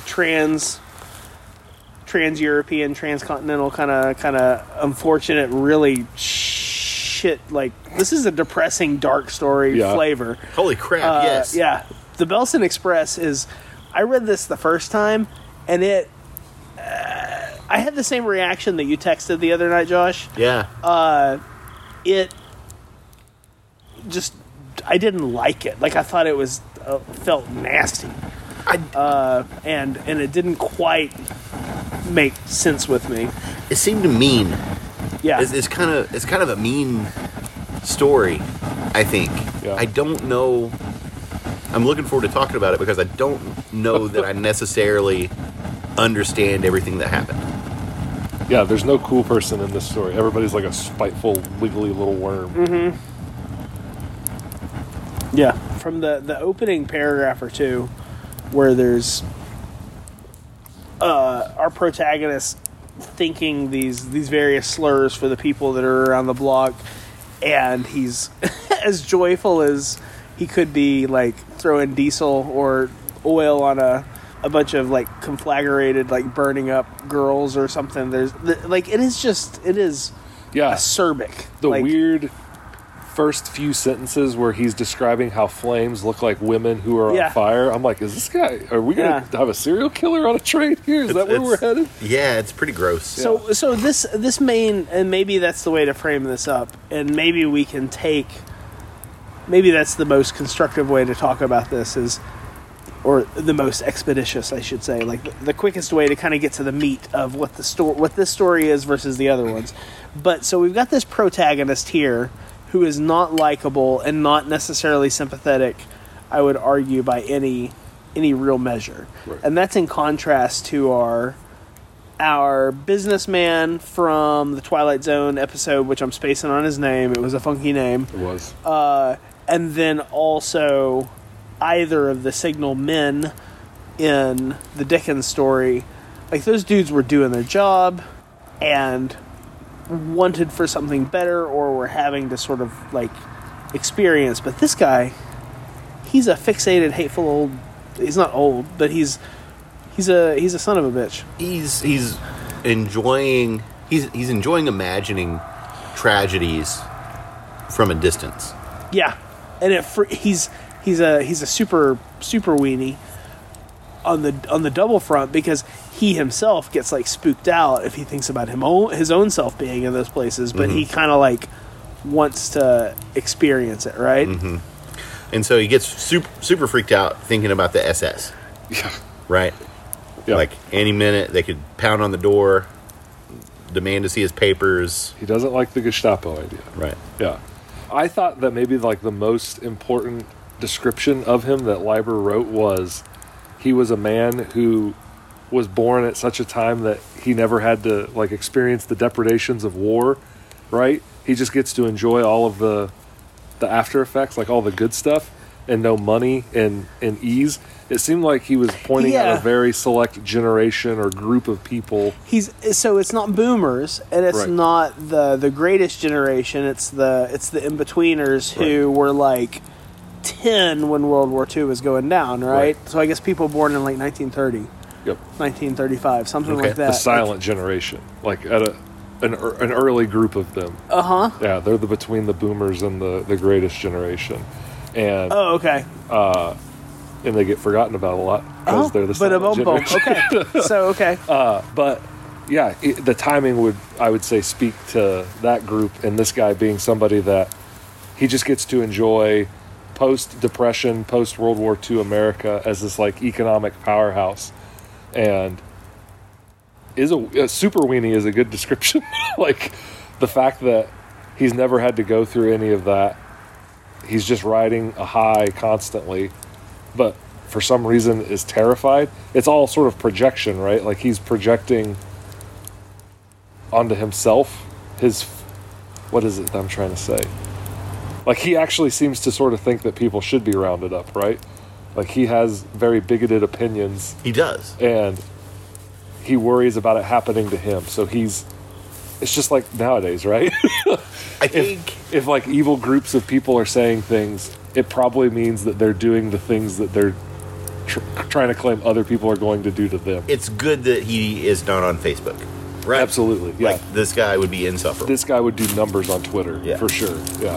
trans-European, transcontinental kind of unfortunate, really shit. Like this is a depressing, dark story Yeah. flavor. Holy crap, yes. Yeah, the Belson Express is. I read this the first time, and it. I had the same reaction that you texted the other night, Josh. Yeah. It just. I didn't like it. Like I thought it was felt nasty. And it didn't quite make sense with me. It seemed mean. Yeah, It's kind of a mean story, I think. Yeah. I don't know. I'm looking forward to talking about it because I don't know that I necessarily understand everything that happened. Yeah, there's no cool person in this story. Everybody's like a spiteful, wiggly little worm. yeah. From the opening paragraph or two, where there's our protagonist thinking these various slurs for the people that are around the block, and he's as joyful as he could be, like throwing diesel or oil on a bunch of like conflagrated, like burning up girls or something. There's like it is Yeah, acerbic. the like, weird first few sentences where he's describing how flames look like women who are Yeah. on fire. I'm like, is this guy? Are we gonna have a serial killer on a train here? Is that where we're headed? Yeah, it's pretty gross. So this main, and maybe that's the way to frame this up, and maybe we can take, maybe that's the most constructive way to talk about this is, or the most expeditious, I should say, like the quickest way to kind of get to the meat of what this story is versus the other ones. But so we've got this protagonist here who is not likable and not necessarily sympathetic, I would argue, by any real measure. Right. And that's in contrast to our businessman from the Twilight Zone episode, which I'm spacing on his name. It was a funky name. It was. And then also either of the Signal men in the Dickens story. Like, those dudes were doing their job and wanted for something better, or were having to sort of, like, experience. But this guy, he's a fixated, hateful old... He's not old, but he's a son of a bitch. he's enjoying imagining tragedies from a distance. Yeah, and he's a super weenie on the double front, because he himself gets like spooked out if he thinks about his own self being in those places, but he kind of like wants to experience it, right? And so he gets super freaked out thinking about the SS, Yeah. right? Yeah. Like any minute they could pound on the door, demand to see his papers. He doesn't like the Gestapo idea. Right. Yeah. I thought that maybe like the most important description of him that Leiber wrote was he was a man who was born at such a time that he never had to like experience the depredations of war, right? He just gets to enjoy all of the after effects, like all the good stuff, and no money and ease. It seemed like he was pointing at a very select generation or group of people. So it's not boomers, and it's not the greatest generation. It's the in-betweeners who were like 10 when World War II was going down, right? So I guess people born in like 1930, 1935, something like that. The silent generation, like at an early group of them. Yeah, they're between the boomers and the greatest generation. And and they get forgotten about a lot because they're the silent generation. But yeah, the timing I would say speak to that group, and this guy being somebody that he just gets to enjoy post-Depression, post-World War II America as this like economic powerhouse, and is a super weenie is a good description. Like the fact that he's never had to go through any of that. He's just riding a high constantly, but for some reason is terrified. It's all sort of projection, right? Like he's projecting onto himself what is it that I'm trying to say? Like he actually seems to sort of think that people should be rounded up, right? Like he has very bigoted opinions. He does. And he worries about it happening to him. So it's just like nowadays, right? I think if like evil groups of people are saying things, it probably means that they're doing the things that they're trying to claim other people are going to do to them. It's good that he is not on Facebook, right? Absolutely, yeah. Like this guy would be insufferable. This guy would do numbers on Twitter, for sure. Yeah.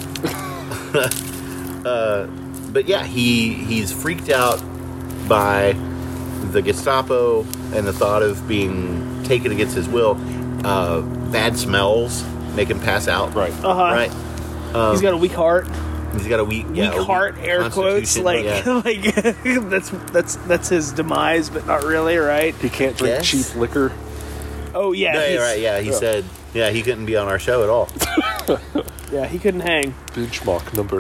But yeah, he's freaked out by the Gestapo and the thought of being taken against his will. Bad smells make him pass out. Right. Right. He's got a weak heart. He's got a weak heart, air quotes, like that's his demise, but not really, right? He can't drink cheap liquor. Oh yeah, right. Yeah, he said, he couldn't be on our show at all. Yeah, he couldn't hang. Benchmark number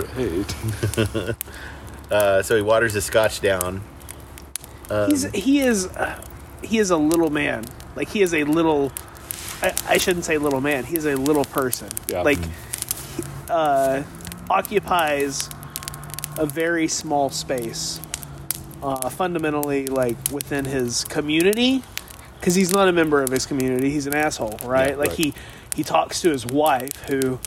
8. So he waters his scotch down. He is a little man. Like he is a little. I shouldn't say little man. He is a little person. Yeah. Like occupies a very small space. Fundamentally, like within his community, because he's not a member of his community. He's an asshole, right? Yeah, like he talks to his wife, who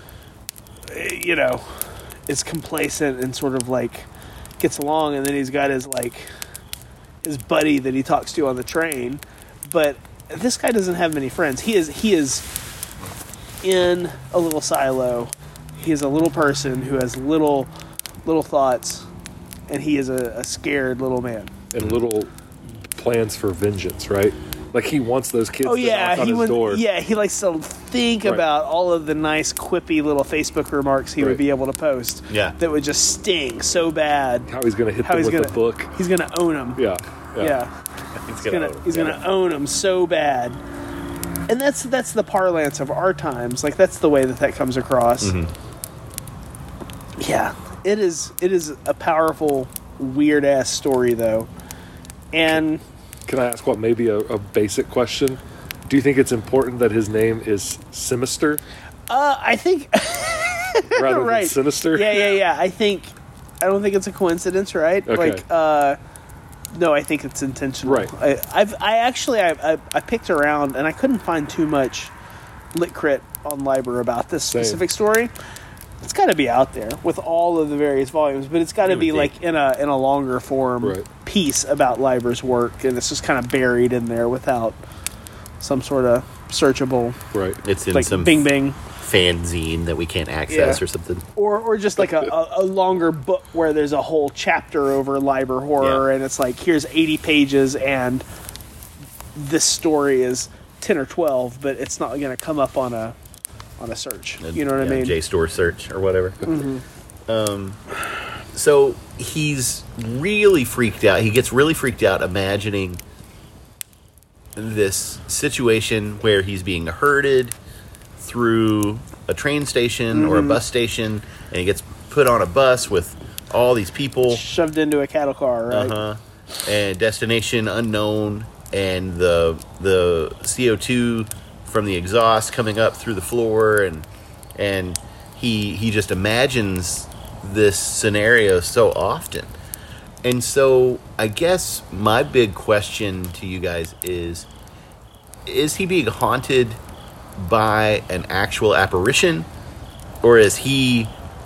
is complacent and sort of like gets along, and then he's got his buddy that he talks to on the train. But this guy doesn't have many friends. He is in a little silo. He is a little person who has little thoughts, and he is a scared little man. And little plans for vengeance, right? Like he wants those kids to knock on his door. Yeah, he likes to think about all of the nice, quippy little Facebook remarks he would be able to post. Yeah. That would just sting so bad. How he's going to hit them with a book. He's going to own them. Yeah. He's gonna own them so bad. And that's the parlance of our times. Like that's the way that comes across. Mm-hmm. Yeah, it is a powerful, weird ass story though. And can I ask what maybe a basic question? Do you think it's important that his name is Sinister? I think rather than Sinister. Yeah. I don't think it's a coincidence, right? Okay. Like, no, I think it's intentional. Right. I picked around and I couldn't find too much lit crit on Liber about this specific story. It's got to be out there with all of the various volumes, but it's got to be like in a longer form piece about Liber's work, and it's just kind of buried in there without some sort of searchable. Right. It's in like some Bing Bing fanzine that we can't access or something. Or just like a longer book where there's a whole chapter over Liber horror, and it's like, here's 80 pages, and this story is 10 or 12, but it's not going to come up on a search. You know what I mean? JSTOR search or whatever. Mm-hmm. So he's really freaked out. He gets really freaked out imagining this situation where he's being herded through a train station or a bus station, and he gets put on a bus with all these people. Shoved into a cattle car, right? And destination unknown, and the CO2 from the exhaust coming up through the floor, and he just imagines this scenario so often. And so I guess my big question to you guys is he being haunted by an actual apparition, or is he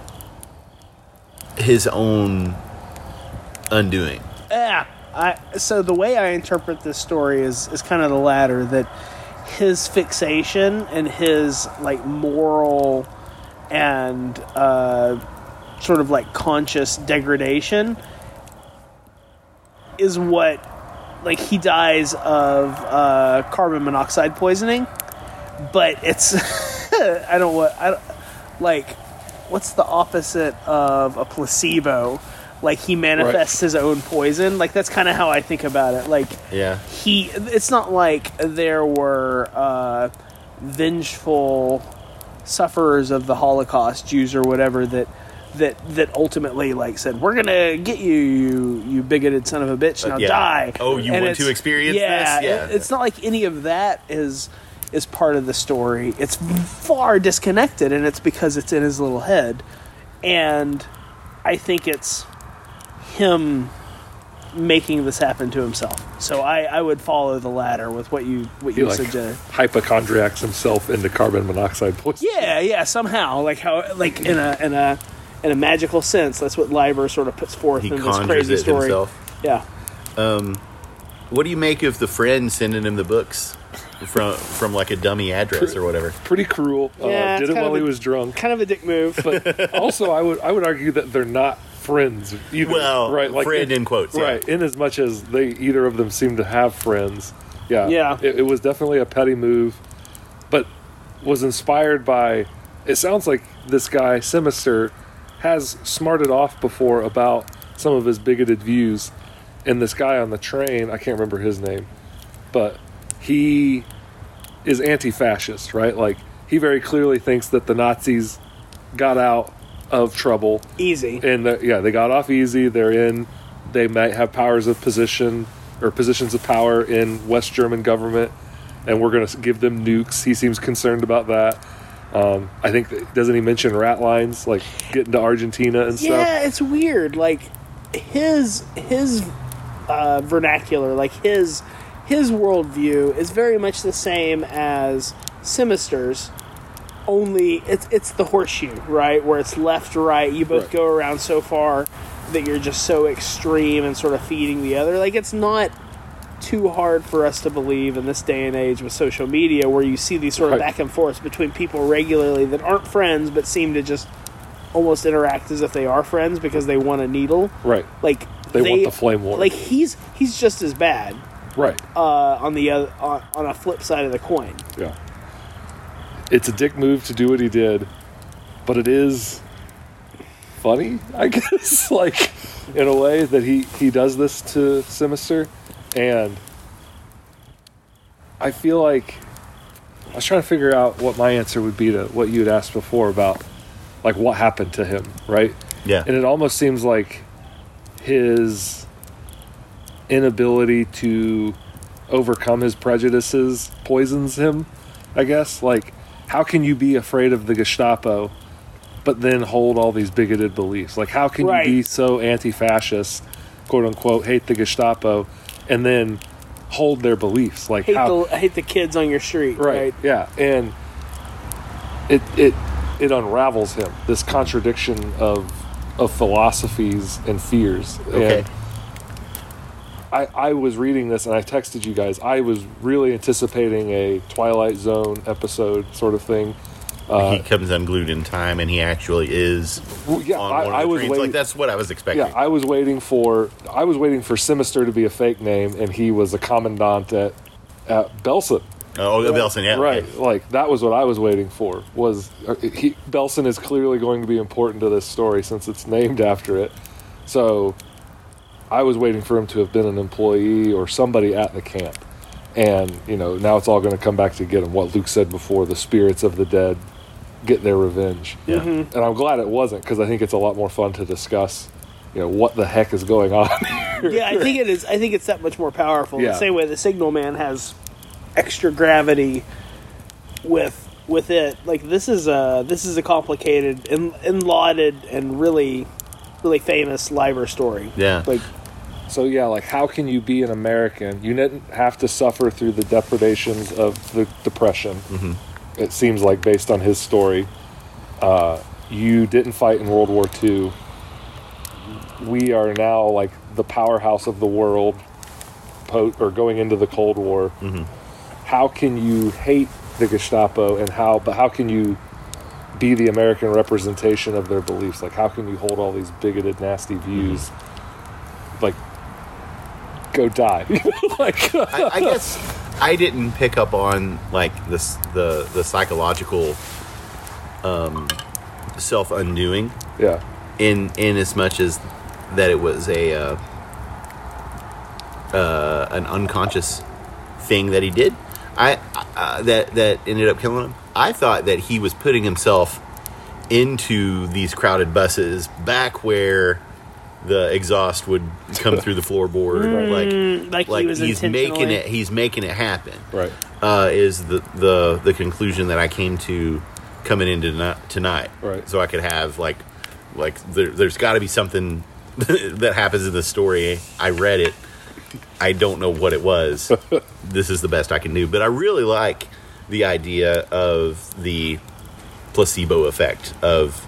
his own undoing? Yeah. So the way I interpret this story is kind of the latter, that his fixation and his like moral and sort of like conscious degradation is what, like, he dies of carbon monoxide poisoning, but it's what's the opposite of a placebo? Like, he manifests his own poison. Like, that's kind of how I think about it. Like, Yeah. it's not like there were vengeful sufferers of the Holocaust, Jews or whatever, that ultimately, like, said, we're gonna get you bigoted son of a bitch, now Yeah. die. Oh, you want to experience this? Yeah. It's not like any of that is part of the story. It's far disconnected, and it's because it's in his little head. And I think it's him making this happen to himself. So I would follow the latter with what you He like suggest. hypochondriacs himself into carbon monoxide poisoning. Yeah, somehow, like how, like in a magical sense, that's what Leiber sort of puts forth He in this conjures crazy it story. himself. Yeah. What do you make of the friend sending him the books from like a dummy address or whatever? Pretty cruel. Yeah, Did it's it kind while of he a- was drunk. Kind of a dick move. But also, I would argue that they're not friends either. Well, right? Like friend in quotes, yeah. Right. In as much as either of them seem to have friends. Yeah. Yeah. It was definitely a petty move, but was inspired by. It sounds like this guy Simister has smarted off before about some of his bigoted views, and this guy on the train, I can't remember his name, but he is anti-fascist, right? Like, he very clearly thinks that the Nazis got out of trouble, Easy. and they got off easy. They might have powers of position or positions of power in West German government, and we're going to give them nukes. He seems concerned about that. I think, doesn't he mention rat lines, like getting to Argentina and stuff? Yeah, it's weird. Like, his vernacular, like his worldview is very much the same as Simister's, only it's the horseshoe, right? Where it's left, right. You both Right. go around so far that you're just so extreme and sort of feeding the other. Like, it's not too hard for us to believe in this day and age with social media, where you see these sort of Right. back and forths between people regularly that aren't friends but seem to just almost interact as if they are friends because they want a needle. Right. Like, They want the flame war. Like, he's just as bad Right. on the other on a flip side of the coin. Yeah. It's a dick move to do what he did, but it is funny, I guess, like, in a way that he does this to Simister. And I feel like I was trying to figure out what my answer would be to what you had asked before about, like, what happened to him, right? Yeah. And it almost seems like his inability to overcome his prejudices poisons him, I guess. Like, how can you be afraid of the Gestapo but then hold all these bigoted beliefs? Like, how can Right. you be so anti-fascist, quote unquote, hate the Gestapo, and then hold their beliefs? Like, hate the kids on your street, right? yeah, and it unravels him, this contradiction of philosophies and fears. Okay. And I was reading this and I texted you guys. I was really anticipating a Twilight Zone episode sort of thing. He comes unglued in time, and he actually is Well, yeah, on one of the I was trains. waiting. Like, that's what I was expecting. Yeah, I was waiting for Simister to be a fake name, and he was a commandant at Belson. Oh, Belson, yeah. Right, okay. like, that was what I was waiting for. Belson is clearly going to be important to this story since it's named after it. So I was waiting for him to have been an employee or somebody at the camp. And, now it's all going to come back to get him. What Luke said before, the spirits of the dead get their revenge. Yeah. And I'm glad it wasn't, because I think it's a lot more fun to discuss, what the heck is going on. Yeah, I think it is. I think it's that much more powerful. Yeah. The same way the Signal Man has extra gravity with it. Like this is a complicated and lauded and really famous Liber story. Yeah. Like So yeah, like how can you be an American? You didn't have to suffer through the depredations of the Depression. Mm-hmm. It seems like based on his story, you didn't fight in World War II. We are now like the powerhouse of the world, or going into the Cold War. Mm-hmm. How can you hate the Gestapo and how can you be the American representation of their beliefs? Like how can you hold all these bigoted, nasty views? Like, go die. Like, I guess I didn't pick up on like this the psychological self undoing yeah, in as much as that it was an unconscious thing that he did. That ended up killing him. I thought that he was putting himself into these crowded buses back where the exhaust would come through the floorboard, like he was he's intentionally- making it happen. right. Is the conclusion that I came to coming into tonight. Right. So I could have like there's got to be something that happens in the story. I read it. I don't know what it was. This is the best I can do. But I really like the idea of the placebo effect of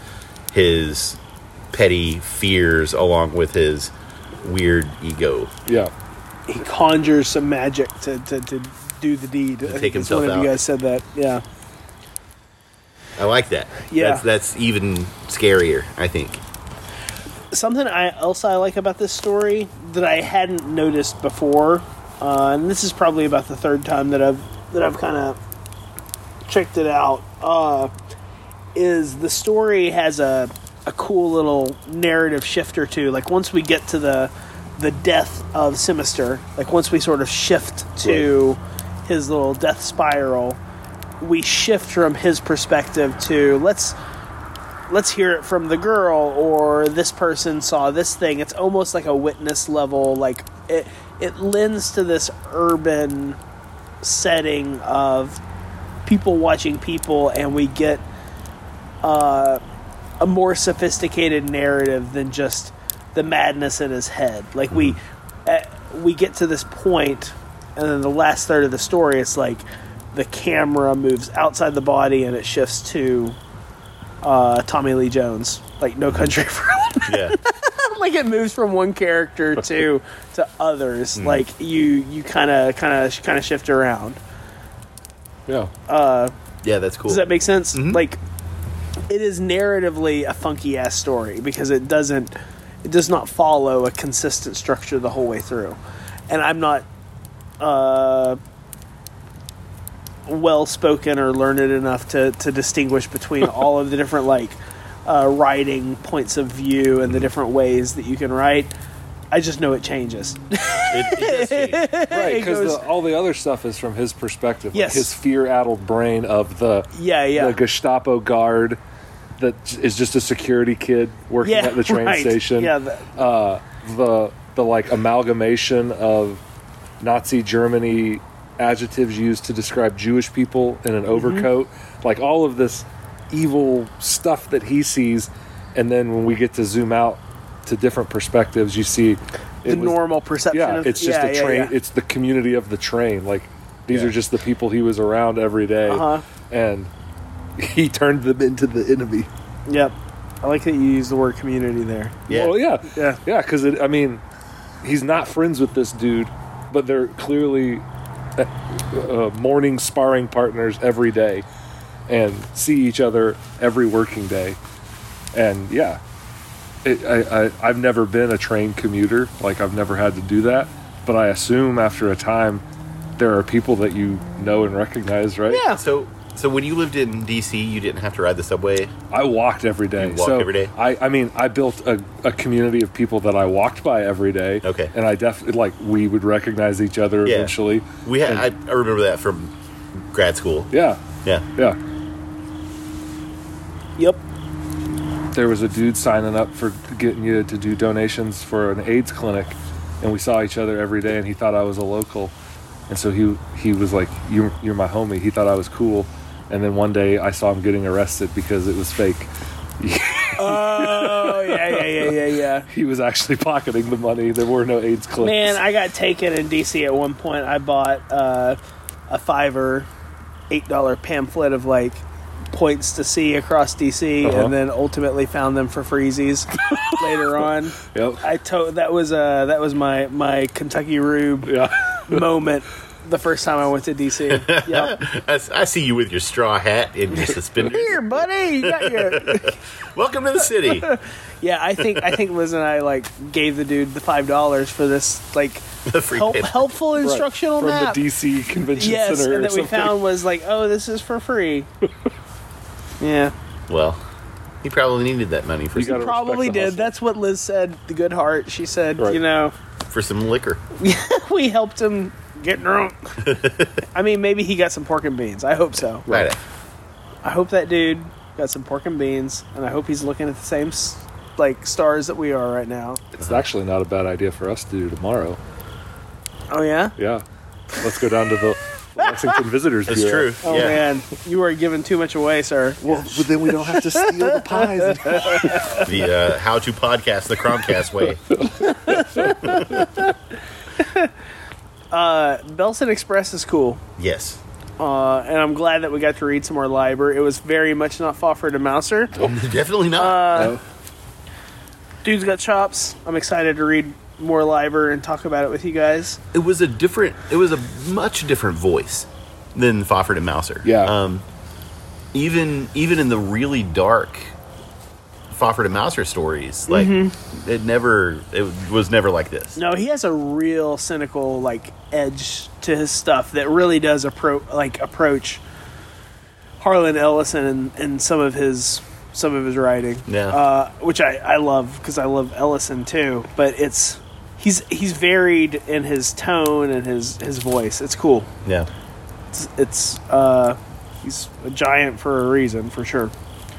his petty fears along with his weird ego. Yeah. he conjures some magic to do the deed. I take think himself one of out. you guys said that. Yeah. I like that. Yeah. That's even scarier, I think. Something else I like about this story that I hadn't noticed before, and this is probably about the third time that I've kind of checked it out, is the story has a cool little narrative shift or two. Like once we get to the death of Sinister, like once we sort of shift to his little death spiral, we shift from his perspective to let's hear it from the girl, or this person saw this thing. It's almost like a witness level. Like it lends to this urban setting of people watching people, and we get a more sophisticated narrative than just the madness in his head. Like we get to this point, and then the last third of the story, it's like the camera moves outside the body and it shifts to Tommy Lee Jones, like No Country for Old Men. Yeah. Like it moves from one character to others. Like you kind of shift around. Yeah. Yeah, that's cool. Does that make sense? Mhm. Like it is narratively a funky ass story because it does not follow a consistent structure the whole way through. And I'm not well spoken or learned enough to distinguish between all of the different writing points of view and the different ways that you can write. I just know it changes. It does change. Right, It because goes- all the other stuff is from his perspective. Like Yes. his fear-addled brain of the Gestapo guard that is just a security kid working at the train right. station. Yeah, The like amalgamation of Nazi Germany adjectives used to describe Jewish people in an overcoat, like all of this evil stuff that he sees, and then when we get to zoom out to different perspectives, you see the normal perception. Yeah, of, it's just a train. Yeah. It's the community of the train. Like these Yeah. are just the people he was around every day, and he turned them into the enemy. Yep. I like that you use the word community there. Yeah. Well, yeah, Yeah. yeah. Because I mean, he's not friends with this dude, but they're clearly morning sparring partners every day, and see each other every working day. And yeah, I've never been a train commuter. Like I've never had to do that, but I assume after a time, there are people that you know and recognize, right? Yeah. So when you lived in D.C., you didn't have to ride the subway? I walked every day. You walk every day? I mean, I built a community of people that I walked by every day. Okay. And I definitely, we would recognize each other Yeah. eventually. We had. I remember that from grad school. Yeah. Yeah. Yeah. Yep. there was a dude signing up for getting you to do donations for an AIDS clinic, and we saw each other every day, and he thought I was a local, and so he was like, you're my homie. He thought I was cool, and then one day I saw him getting arrested because it was fake. Oh, yeah. He was actually pocketing the money. There were no AIDS clinics. Man, I got taken in D.C. at one point. I bought a $5 or $8 pamphlet of, like, points to see across D.C. and then ultimately found them for freezies later on. Yep. That was my Kentucky Rube moment the first time I went to D.C. Yep. I see you with your straw hat and your suspenders. Here, buddy, you got your... Welcome to the city. Yeah, I think Liz and I, like, gave the dude the $5 for this, like, The free pamphlet. helpful instructional from map. the DC Convention Yes, Center and or that we something. found was like, oh, this is for free. Yeah, Well, he probably needed that money for You gotta some, probably respect the did. hustle. That's what Liz said. The good heart. She said, Right. you know, for some liquor. we helped him get drunk. I mean, maybe he got some pork and beans. I hope so. Right. I hope that dude got some pork and beans, and I hope he's looking at the same like stars that we are right now. It's actually not a bad idea for us to do tomorrow. Oh yeah. Yeah. Let's go down to the Lexington Visitors That's Bureau. true. Oh yeah. man, you are giving too much away, sir. Well, but then we don't have to steal the pies. The how to podcast the Cromcast way. Belson Express is cool. Yes. And I'm glad that we got to read some more Liber. It was very much not Fafhrd and Mouser. Definitely not. No? Dude's got chops. I'm excited to read more Liber and talk about it with you guys. It was a much different voice than Fafhrd and Mouser. Yeah. Even in the really dark Fafhrd and Mouser stories, like it was never like this. No, he has a real cynical like edge to his stuff that really does approach Harlan Ellison and some of his writing. Yeah. Which I love because I love Ellison too. But he's varied in his tone and his voice. It's cool. Yeah. It's he's a giant for a reason, for sure.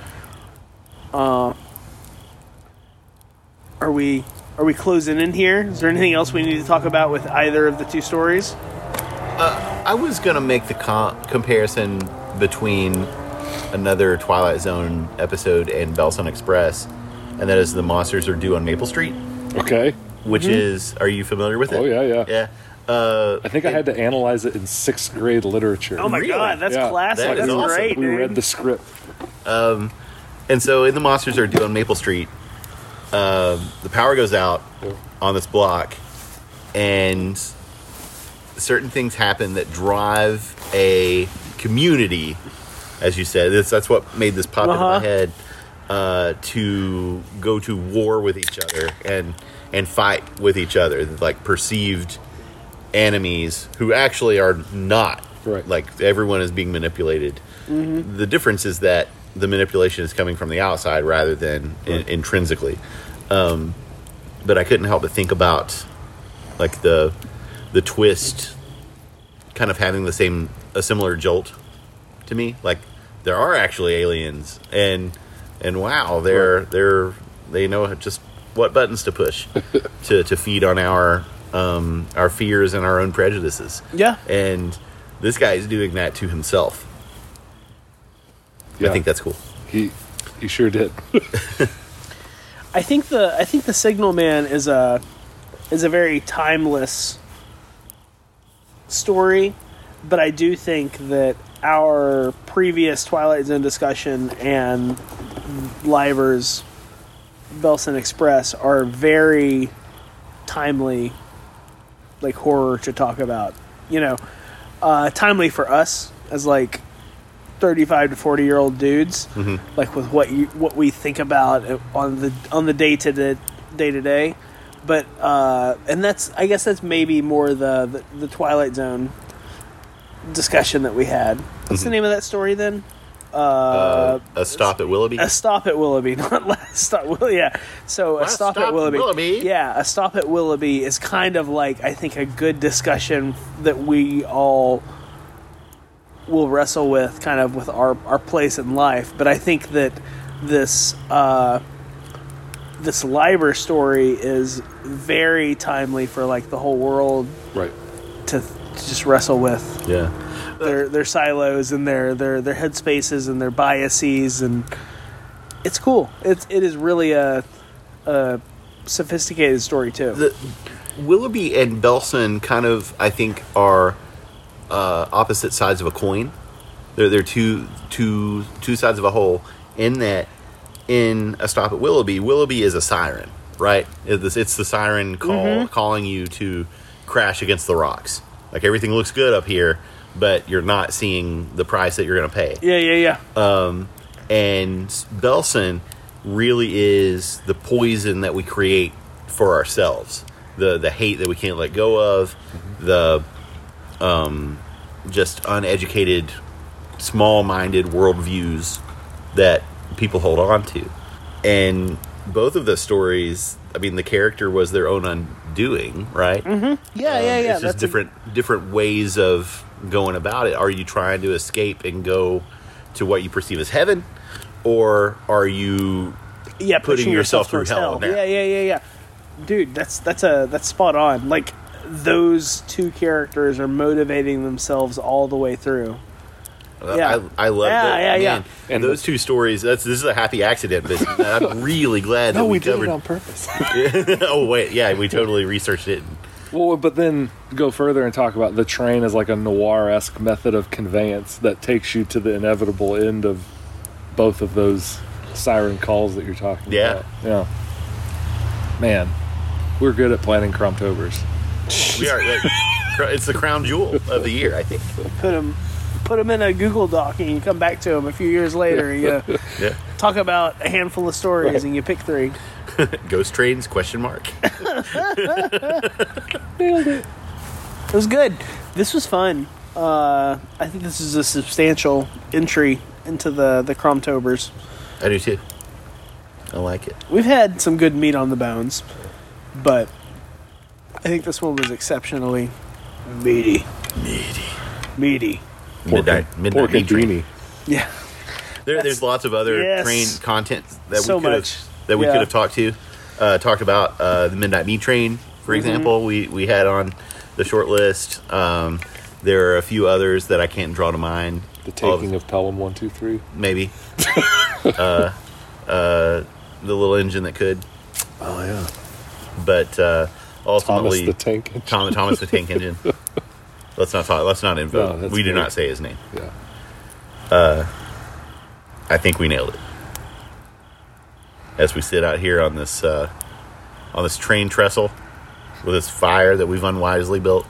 Are we closing in here? Is there anything else we need to talk about with either of the two stories? I was gonna make the comparison between another Twilight Zone episode and Belson Express, and that is the monsters are due on Maple Street, Okay. which is. Are you familiar with it? Oh, yeah. Yeah. I think I had to analyze it in 6th grade literature. Oh my Really? god, that's Yeah. classic. That is That's awesome. great, We dude. read the script. And so in the monsters are due on Maple Street, the power goes out on this block, and certain things happen that drive a community, as you said. That's what made this pop into my head, to go to war with each other and fight with each other, like perceived enemies who actually are not. Right. Like everyone is being manipulated. The difference is that the manipulation is coming from the outside rather than intrinsically. But I couldn't help but think about like the twist kind of having a similar jolt to me. Like there are actually aliens and wow, they know just what buttons to push to feed on our fears and our own prejudices. Yeah. And this guy is doing that to himself. Yeah. I think that's cool. He sure did. I think the Signal Man is a very timeless story, but I do think that our previous Twilight Zone discussion and Liver's Belson Express are very timely, like horror to talk about. You know, timely for us as like 35 to 40-year-old dudes, like with what we think about on the day to day. But and I guess that's maybe more the Twilight Zone discussion that we had. What's the name of that story then? A Stop at Willoughby. A Stop at Willoughby, not Last Stop Willoughby. Yeah. So Last A Stop Stop at Willoughby. Willoughby. Yeah, A Stop at Willoughby is kind of like, I think, a good discussion that we all will wrestle with, kind of with our place in life. But I think that this this Liber story is very timely for like the whole world Right. to just wrestle with. Yeah. Their silos and their headspaces and their biases, and it's cool. It is really a sophisticated story too. The Willoughby and Belson kind of, I think, are opposite sides of a coin. They're two sides of a whole. In that, in A Stop at Willoughby is a siren, right? It's the siren calling you to crash against the rocks. Like, everything looks good up here, but you're not seeing the price that you're going to pay. Yeah. And Belson really is the poison that we create for ourselves. The hate that we can't let go of, the just uneducated, small-minded worldviews that people hold on to. And both of the stories, I mean, the character was their own undoing, right? Yeah. It's just different ways of going about it. Are you trying to escape and go to what you perceive as heaven, or are you putting pushing yourself through towards hell now? Yeah. Dude, that's spot on. Like, those two characters are motivating themselves all the way through. Yeah. I love that. Yeah. Man, and those two stories, this is a happy accident, but I'm really glad that No, we we did covered it on purpose. Oh wait, yeah, we totally researched it. Well, but then go further and talk about the train as like a noir-esque method of conveyance that takes you to the inevitable end of both of those siren calls that you're talking about. Yeah. Man, we're good at planning Crumptobers. We are. It's the crown jewel of the year, I think. Put them in a Google Doc, and you come back to them a few years later, and you Yeah. talk about a handful of stories, Right. and you pick 3. Ghost trains? Question mark. Nailed it. It was good. This was fun. I think this is a substantial entry into the Crumptobers. I do too. I like it. We've had some good meat on the bones, but I think this one was exceptionally meaty. Midnight Pork Meat and Train. beanie. Yeah. There's lots of other Yes. train content that So we could much. have Yeah. talked about the Midnight Meat Train, for example. We had on the short list. There are a few others that I can't draw to mind. The taking of Pelham 123. Maybe the little engine that could, Oh yeah. but ultimately Thomas the Tank. Thomas the Tank Engine. Let's not invoke. No, that's we do great. not say his name. Yeah. I think we nailed it. As we sit out here on this train trestle with this fire that we've unwisely built.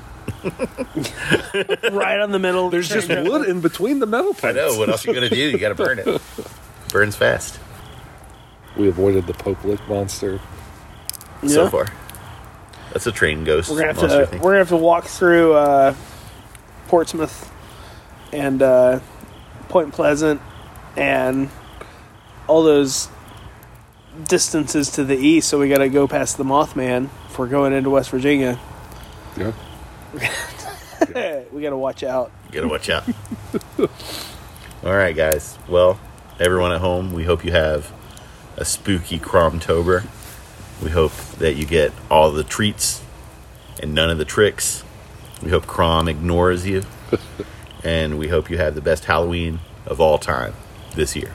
Right on the middle. of the There's just train. wood in between the metal I pipes. know. What else you gonna do? You gotta burn it. Burns fast. We avoided the Pope Lick monster. So Yeah. far. That's a train ghost We're monster thing. gonna have to walk through Portsmouth and Point Pleasant and all those distances to the east. So we got to go past the Mothman if we're going into West Virginia. Yeah. We got to watch out. You gotta watch out. All right, guys. Well, everyone at home, we hope you have a spooky Crumptober. We hope that you get all the treats and none of the tricks. We hope Crom ignores you. And we hope you have the best Halloween of all time this year.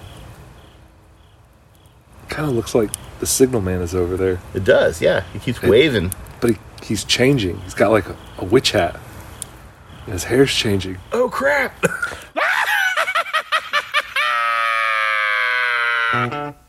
Kind of looks like the signal man is over there. It does, yeah. He keeps waving. But he's changing. He's got like a witch hat. And his hair's changing. Oh, crap!